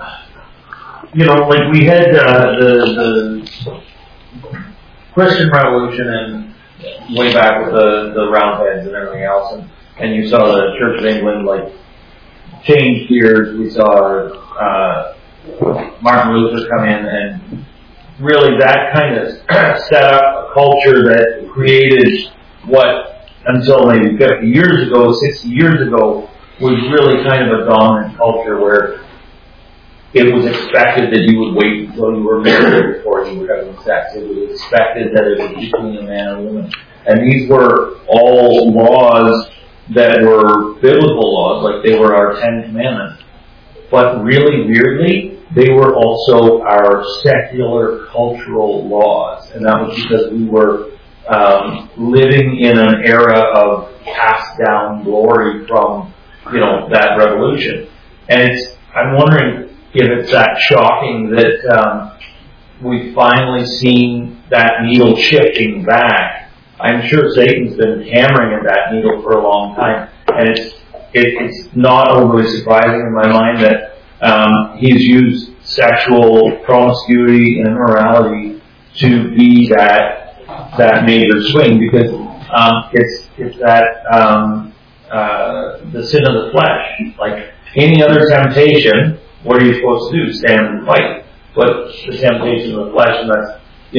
like we had the Christian Revolution and way back with the Roundheads and everything else, and you saw the Church of England change gears. We saw Martin Luther come in, and really that kind of set up a culture that created what, until maybe 50 years ago, 60 years ago, was really kind of a dominant culture where it was expected that you would wait until you were married before you were having sex. It was expected that it was between a man and a woman. And these were all laws that were biblical laws, like they were our 10 Commandments. But really, weirdly, they were also our secular cultural laws. And that was because we were living in an era of passed down glory from, that revolution. And I'm wondering if it's that shocking that we've finally seen that needle shifting back. I'm sure Satan's been hammering at that needle for a long time, and it's not overly surprising in my mind that he's used sexual promiscuity and immorality to be that major swing, because it's that the sin of the flesh. Like any other temptation, what are you supposed to do? Stand and fight. But the temptation of the flesh, and that's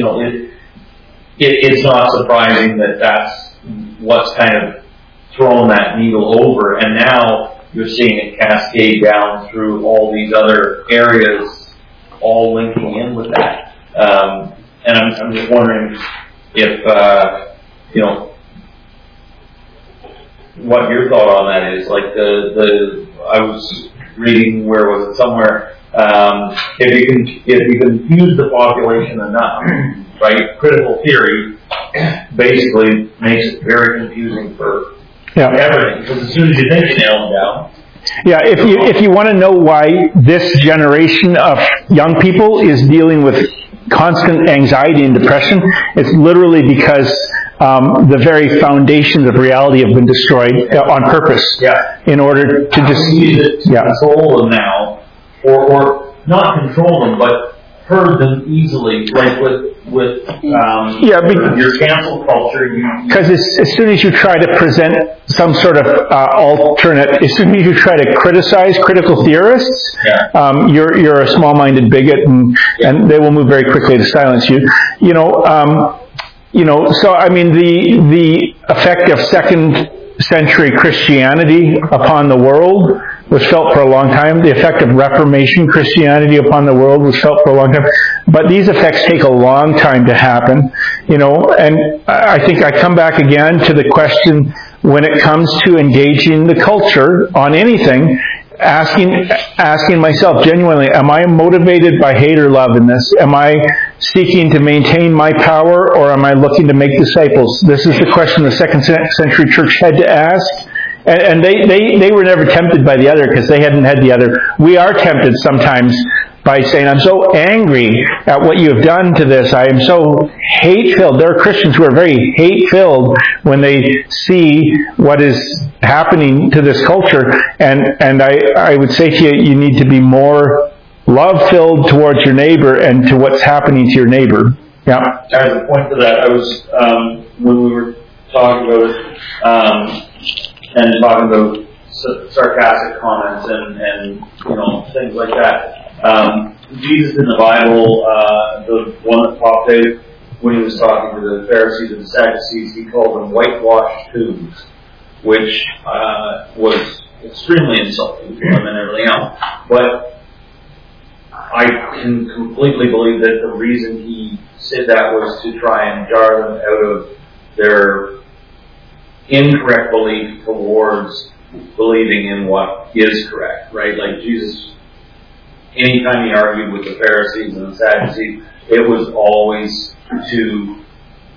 it's not surprising that that's what's kind of thrown that needle over, and now you're seeing it cascade down through all these other areas, all linking in with that. And I'm just wondering if what your thought on that is. Like I was reading, where was it, somewhere, if you confuse the population enough, right? Critical theory basically makes it very confusing for everything, because as soon as you think you nail them down. Yeah, if you want to know why this generation of young people is dealing with constant anxiety and depression, it's literally because the very foundations of reality have been destroyed on purpose. Yeah. In order to just control them now, or not control them, but herd them easily, like with your cancel culture. Because as soon as you try to present some sort of alternate, as soon as you try to criticize critical theorists, you're a small-minded bigot, and they will move very quickly to silence you. So I mean, the effect of second century Christianity upon the world was felt for a long time. The effect of Reformation Christianity upon the world was felt for a long time. But these effects take a long time to happen, and I think I come back again to the question, when it comes to engaging the culture on anything, asking myself genuinely, am I motivated by hate or love in this? Am I seeking to maintain my power, or am I looking to make disciples? This is the question the second century church had to ask. And they were never tempted by the other, because they hadn't had the other. We are tempted sometimes by saying, I'm so angry at what you have done to this. I am so hate-filled. There are Christians who are very hate-filled when they see what is happening to this culture. And I would say to you, you need to be more love-filled towards your neighbor and to what's happening to your neighbor. Yeah. As a point to that, I was, when we were talking about it, and talking about sarcastic comments and things like that. Jesus in the Bible, the one that popped out when he was talking to the Pharisees and the Sadducees, he called them whitewashed tombs, which was extremely insulting to them and everything else. But I can completely believe that the reason he said that was to try and jar them out of their incorrect belief towards believing in what is correct, right? Like Jesus, anytime he argued with the Pharisees and the Sadducees, it was always to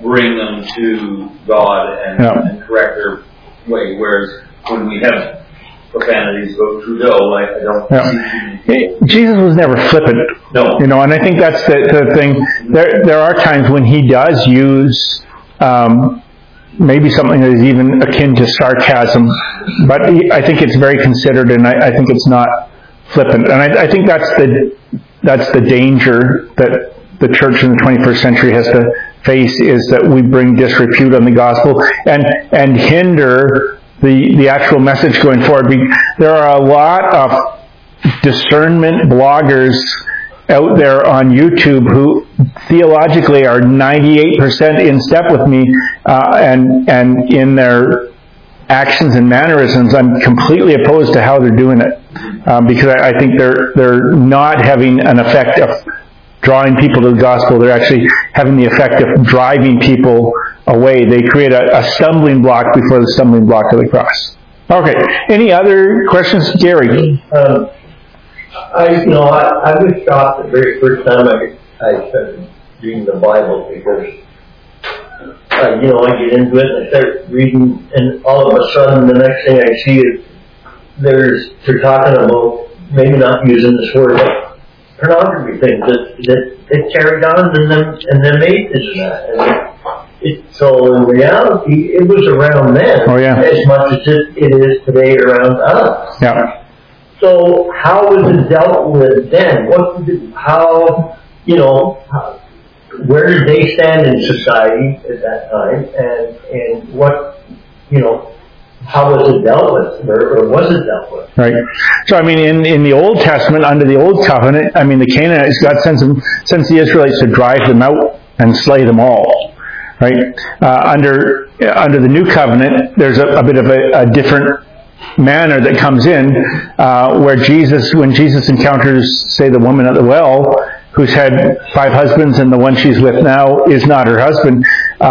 bring them to God and correct their way. Whereas when we have profanities about Trudeau, I don't see. Jesus was never flippant. No. You know, and I think that's the thing. There are times when he does use maybe something that is even akin to sarcasm, but I think it's very considered, and I think it's not flippant. And I think that's the danger that the church in the 21st century has to face, is that we bring disrepute on the gospel and hinder the actual message going forward. There are a lot of discernment bloggers out there on YouTube who theologically are 98% in step with me, and in their actions and mannerisms, I'm completely opposed to how they're doing it, because I think they're not having an effect of drawing people to the gospel. They're actually having the effect of driving people away. They create a stumbling block before the stumbling block of the cross. Okay. Any other questions, Gary? I was shocked the very first time I started reading the Bible, because I get into it and I start reading, and all of a sudden the next thing I see is they're talking about, maybe not using this word, but pornography things that it carried on in them ages and that. So in reality, it was around then as much as it is today around us. Yeah. So how was it dealt with then? Where did they stand in society at that time? And what, how was it dealt with? Or was it dealt with? Right. So, in the Old Testament, under the Old Covenant, the Canaanites, God sends the Israelites to drive them out and slay them all. Right? Under the New Covenant, there's a bit of a different manner that comes in, where when Jesus encounters, say, the woman at the well, who's had 5 husbands and the one she's with now is not her husband,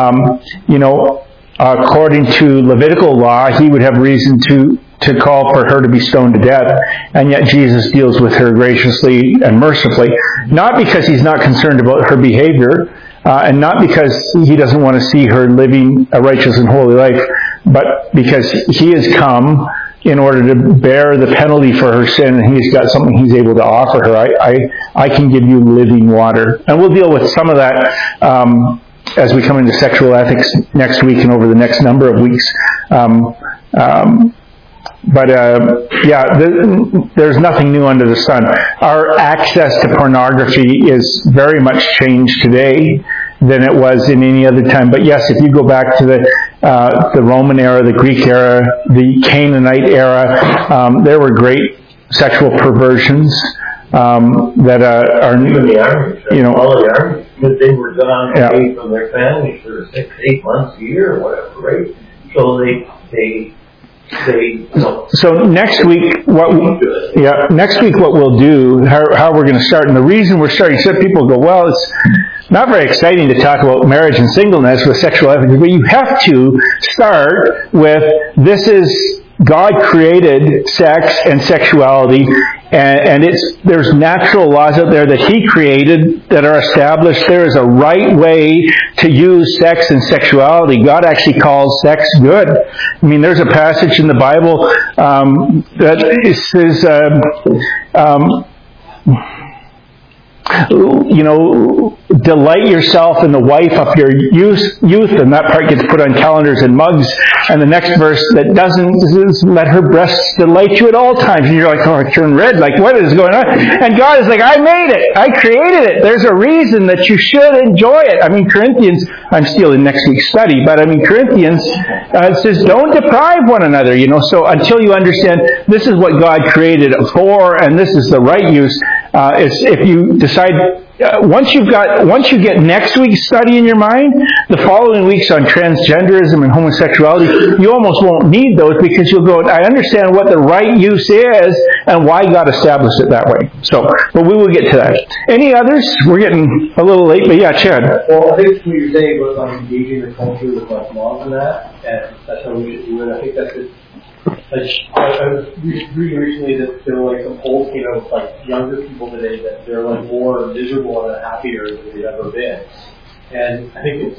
according to Levitical law, he would have reason to call for her to be stoned to death, and yet Jesus deals with her graciously and mercifully, not because he's not concerned about her behavior, and not because he doesn't want to see her living a righteous and holy life, but because he has come in order to bear the penalty for her sin, and he's got something he's able to offer her. I can give you living water. And we'll deal with some of that as we come into sexual ethics next week and over the next number of weeks. There's nothing new under the sun. Our access to pornography is very much changed today than it was in any other time. But yes, if you go back to the Roman era, the Greek era, the Canaanite era, there were great sexual perversions that are even the armies. All the armies, because they were gone away from their families for 6-8 months a year or whatever, right? So they So next week, what we'll do, how we're going to start, and the reason we're starting, some people go, well, it's not very exciting to talk about marriage and singleness with sexual ethics, but you have to start with, this is, God created sex and sexuality, and there's natural laws out there that He created that are established. There is a right way to use sex and sexuality. God actually calls sex good. There's a passage in the Bible that says, delight yourself in the wife of your youth, and that part gets put on calendars and mugs. And the next verse that doesn't is, let her breasts delight you at all times. And you're like, oh, I turn red, like, what is going on? And God is like, I made it. I created it. There's a reason that you should enjoy it. Corinthians, I'm stealing next week's study, but Corinthians says, don't deprive one another, So until you understand this is what God created it for, and this is the right use, if you decide, once you get next week's study in your mind, the following weeks on transgenderism and homosexuality, you almost won't need those, because you'll go, I understand what the right use is and why God established it that way. But we will get to that. Any others? We're getting a little late, but yeah, Chad. Well, I think what you're saying was engaging the culture with laws and that, and that's how we should do it. I think that's it. I was reading recently that there were some polls came out with younger people today that they're more miserable and happier than they've ever been. And I think it's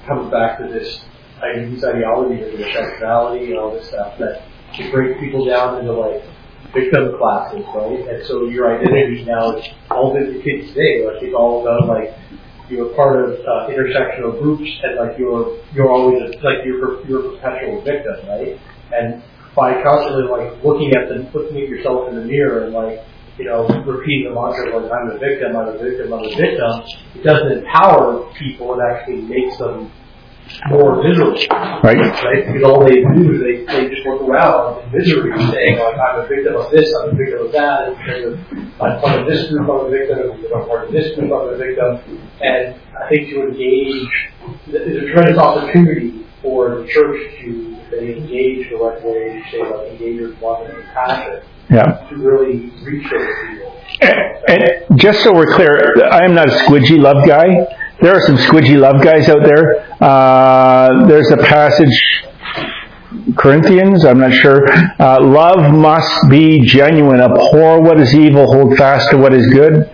comes back to this, these ideologies of intersectionality and all this stuff that it breaks people down into like victim classes, right? And so your identity now is all the kids today, like it's all about like you're part of intersectional groups and like you're always like you're a perpetual victim, right? And by constantly like looking at yourself in the mirror and like, repeating the mantra like I'm a victim, I'm a victim, I'm a victim, it doesn't empower people, it actually makes them more miserable. Right? Because all they do is they just work around in misery saying like I'm a victim of this, I'm a victim of that, and I'm part of this group, I'm a victim, I'm part of this group, I'm a victim. And I think to engage, there's a tremendous opportunity for the church to, if they engage the right way, say like engagers, love, and compassion, to really reach those people. And just so we're clear, I am not a squidgy love guy. There are some squidgy love guys out there. There's a passage, Corinthians, I'm not sure. Love must be genuine. Abhor what is evil, hold fast to what is good.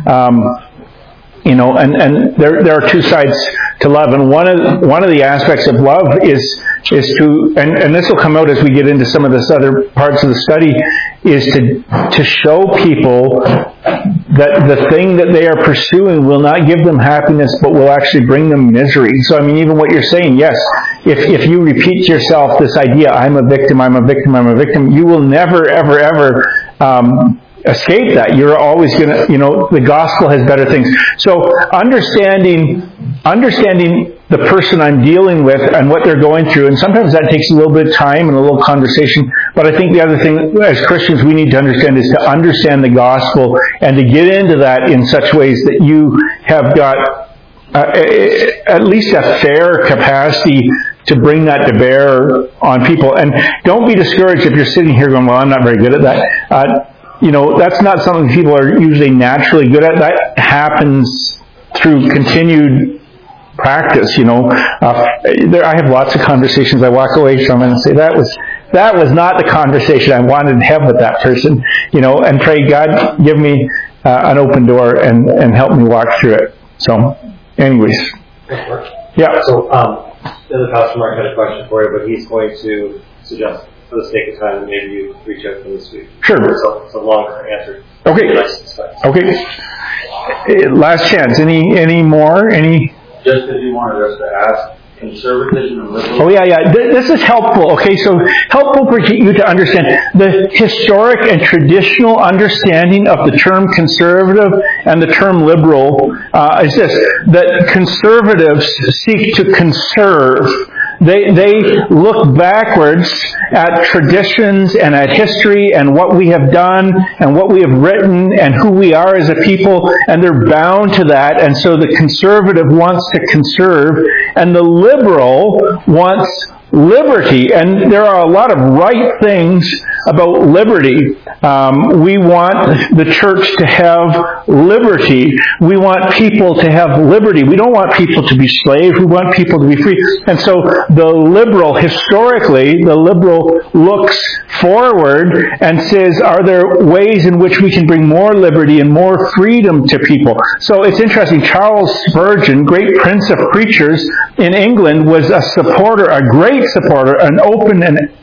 And there are two sides to love, and one of the aspects of love is to, and this will come out as we get into some of this other parts of the study, is to show people that the thing that they are pursuing will not give them happiness, but will actually bring them misery. So, even what you're saying, yes, if you repeat to yourself this idea, I'm a victim, I'm a victim, I'm a victim, you will never, ever, ever escape that. You're always going to, the gospel has better things. So understanding the person I'm dealing with and what they're going through, and sometimes that takes a little bit of time and a little conversation, but I think the other thing as Christians we need to understand is to understand the gospel and to get into that in such ways that you have got at least a fair capacity to bring that to bear on people. And don't be discouraged if you're sitting here going, well, I'm not very good at that. That's not something people are usually naturally good at. That happens through continued practice, I have lots of conversations I walk away from and say, that was not the conversation I wanted to have with that person, and pray, God, give me an open door and help me walk through it. So, anyways. Yeah. So, the other Pastor Mark had a question for you, but he's going to suggest, for the sake of time, that maybe you reach out to him this week. Sure. So it's a longer answer. Okay. Last chance. Any more? Just as you wanted us to ask, conservatism and liberalism. Oh, yeah. This is helpful. Okay, so helpful for you to understand the historic and traditional understanding of the term conservative and the term liberal is this, that conservatives seek to conserve. They look backwards at traditions and at history and what we have done and what we have written and who we are as a people, and they're bound to that. And so the conservative wants to conserve, and the liberal wants liberty. And there are a lot of right things about liberty. We want the church to have liberty. We want people to have liberty. We don't want people to be slaves. We want people to be free. And so historically, the liberal looks forward and says, are there ways in which we can bring more liberty and more freedom to people? So it's interesting. Charles Spurgeon, great prince of preachers in England, was a supporter, a great supporter, an open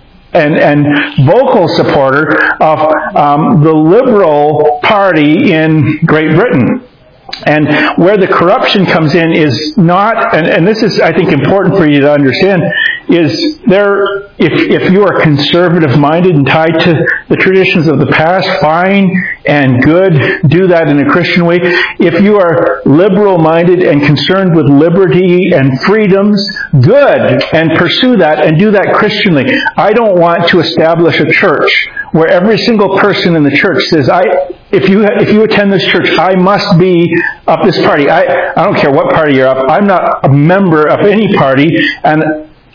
and vocal supporter of the Liberal Party in Great Britain. And where the corruption comes in is not, and this is, I think, important for you to understand, is there, if you are conservative-minded and tied to the traditions of the past, fine and good, do that in a Christian way. If you are liberal-minded and concerned with liberty and freedoms, good, and pursue that and do that Christianly. I don't want to establish a church where every single person in the church says, if you attend this church, I must be of this party. I don't care what party you're of. I'm not a member of any party, and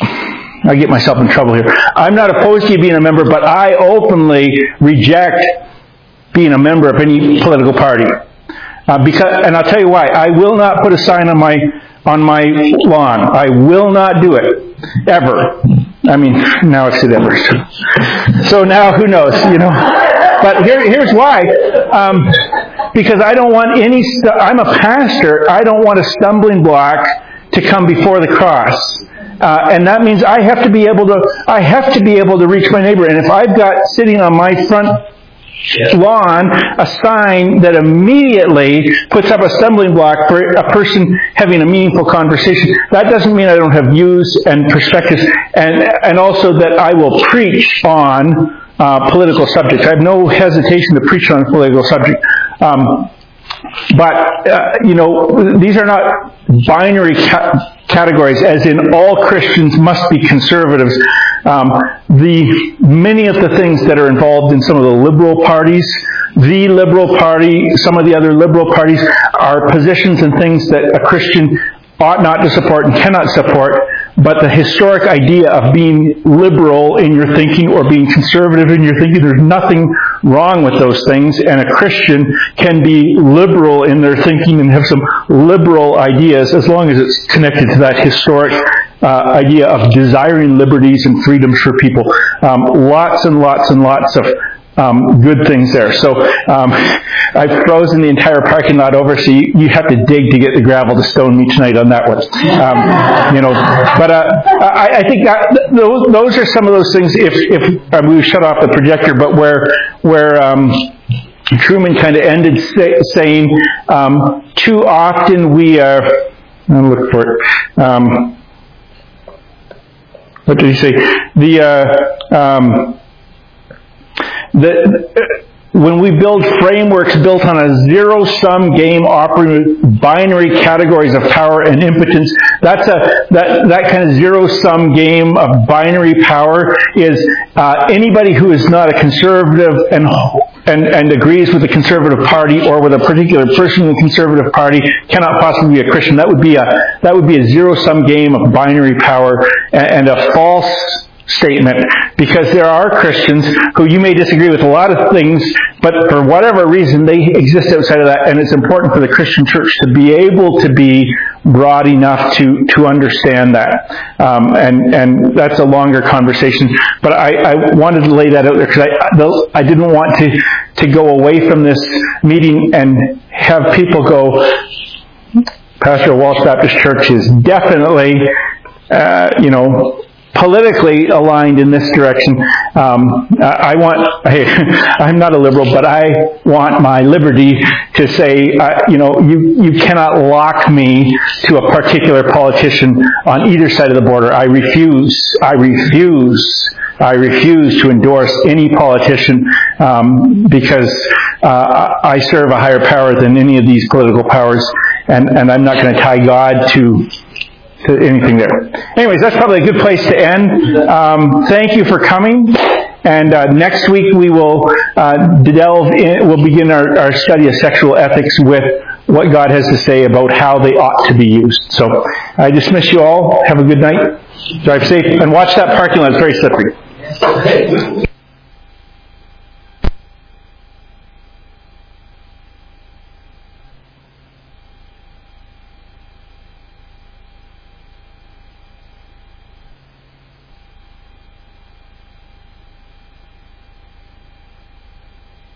I get myself in trouble here. I'm not opposed to you being a member, but I openly reject being a member of any political party. And I'll tell you why. I will not put a sign on my lawn. I will not do it. Ever. Now it's said ever. So now who knows, But here's why. Because I don't want I'm a pastor, I don't want a stumbling block to come before the cross. And that means I have to be able to reach my neighbor. And if I've got sitting on my front lawn a sign that immediately puts up a stumbling block for a person having a meaningful conversation, that doesn't mean I don't have views and perspectives, and also that I will preach on political subjects. I have no hesitation to preach on a political subject. But these are not binary categories, as in all Christians must be conservatives. Many of the things that are involved in some of the liberal parties, the Liberal Party, some of the other liberal parties, are positions and things that a Christian ought not to support and cannot support. But the historic idea of being liberal in your thinking or being conservative in your thinking, there's nothing wrong with those things. And a Christian can be liberal in their thinking and have some liberal ideas as long as it's connected to that historic idea of desiring liberties and freedoms for people. Lots and lots and lots of good things there. So I've frozen the entire parking lot over, so you have to dig to get the gravel to stone me tonight on that one. But I think that those are some of those things. If we shut off the projector, but where Truman kind of ended saying, too often we are. I'll look for it. What did he say? When we build frameworks built on a zero-sum game operating with binary categories of power and impotence, that kind of zero-sum game of binary power is anybody who is not a conservative and agrees with the Conservative Party or with a particular person in the Conservative Party cannot possibly be a Christian. That would be a zero-sum game of binary power and a false statement, because there are Christians who you may disagree with a lot of things, but for whatever reason they exist outside of that, and it's important for the Christian church to be able to be broad enough to understand that. And that's a longer conversation, but I wanted to lay that out there because I didn't want to go away from this meeting and have people go, Pastor Walsh Baptist Church is definitely politically aligned in this direction. I'm not a liberal, but I want my liberty to say, you cannot lock me to a particular politician on either side of the border. I refuse to endorse any politician because I serve a higher power than any of these political powers, and I'm not going to tie God to anything there. Anyways, that's probably a good place to end. Thank you for coming. And next week we will we'll begin our study of sexual ethics with what God has to say about how they ought to be used. So I dismiss you all. Have a good night. Drive safe. And watch that parking lot. It's very slippery.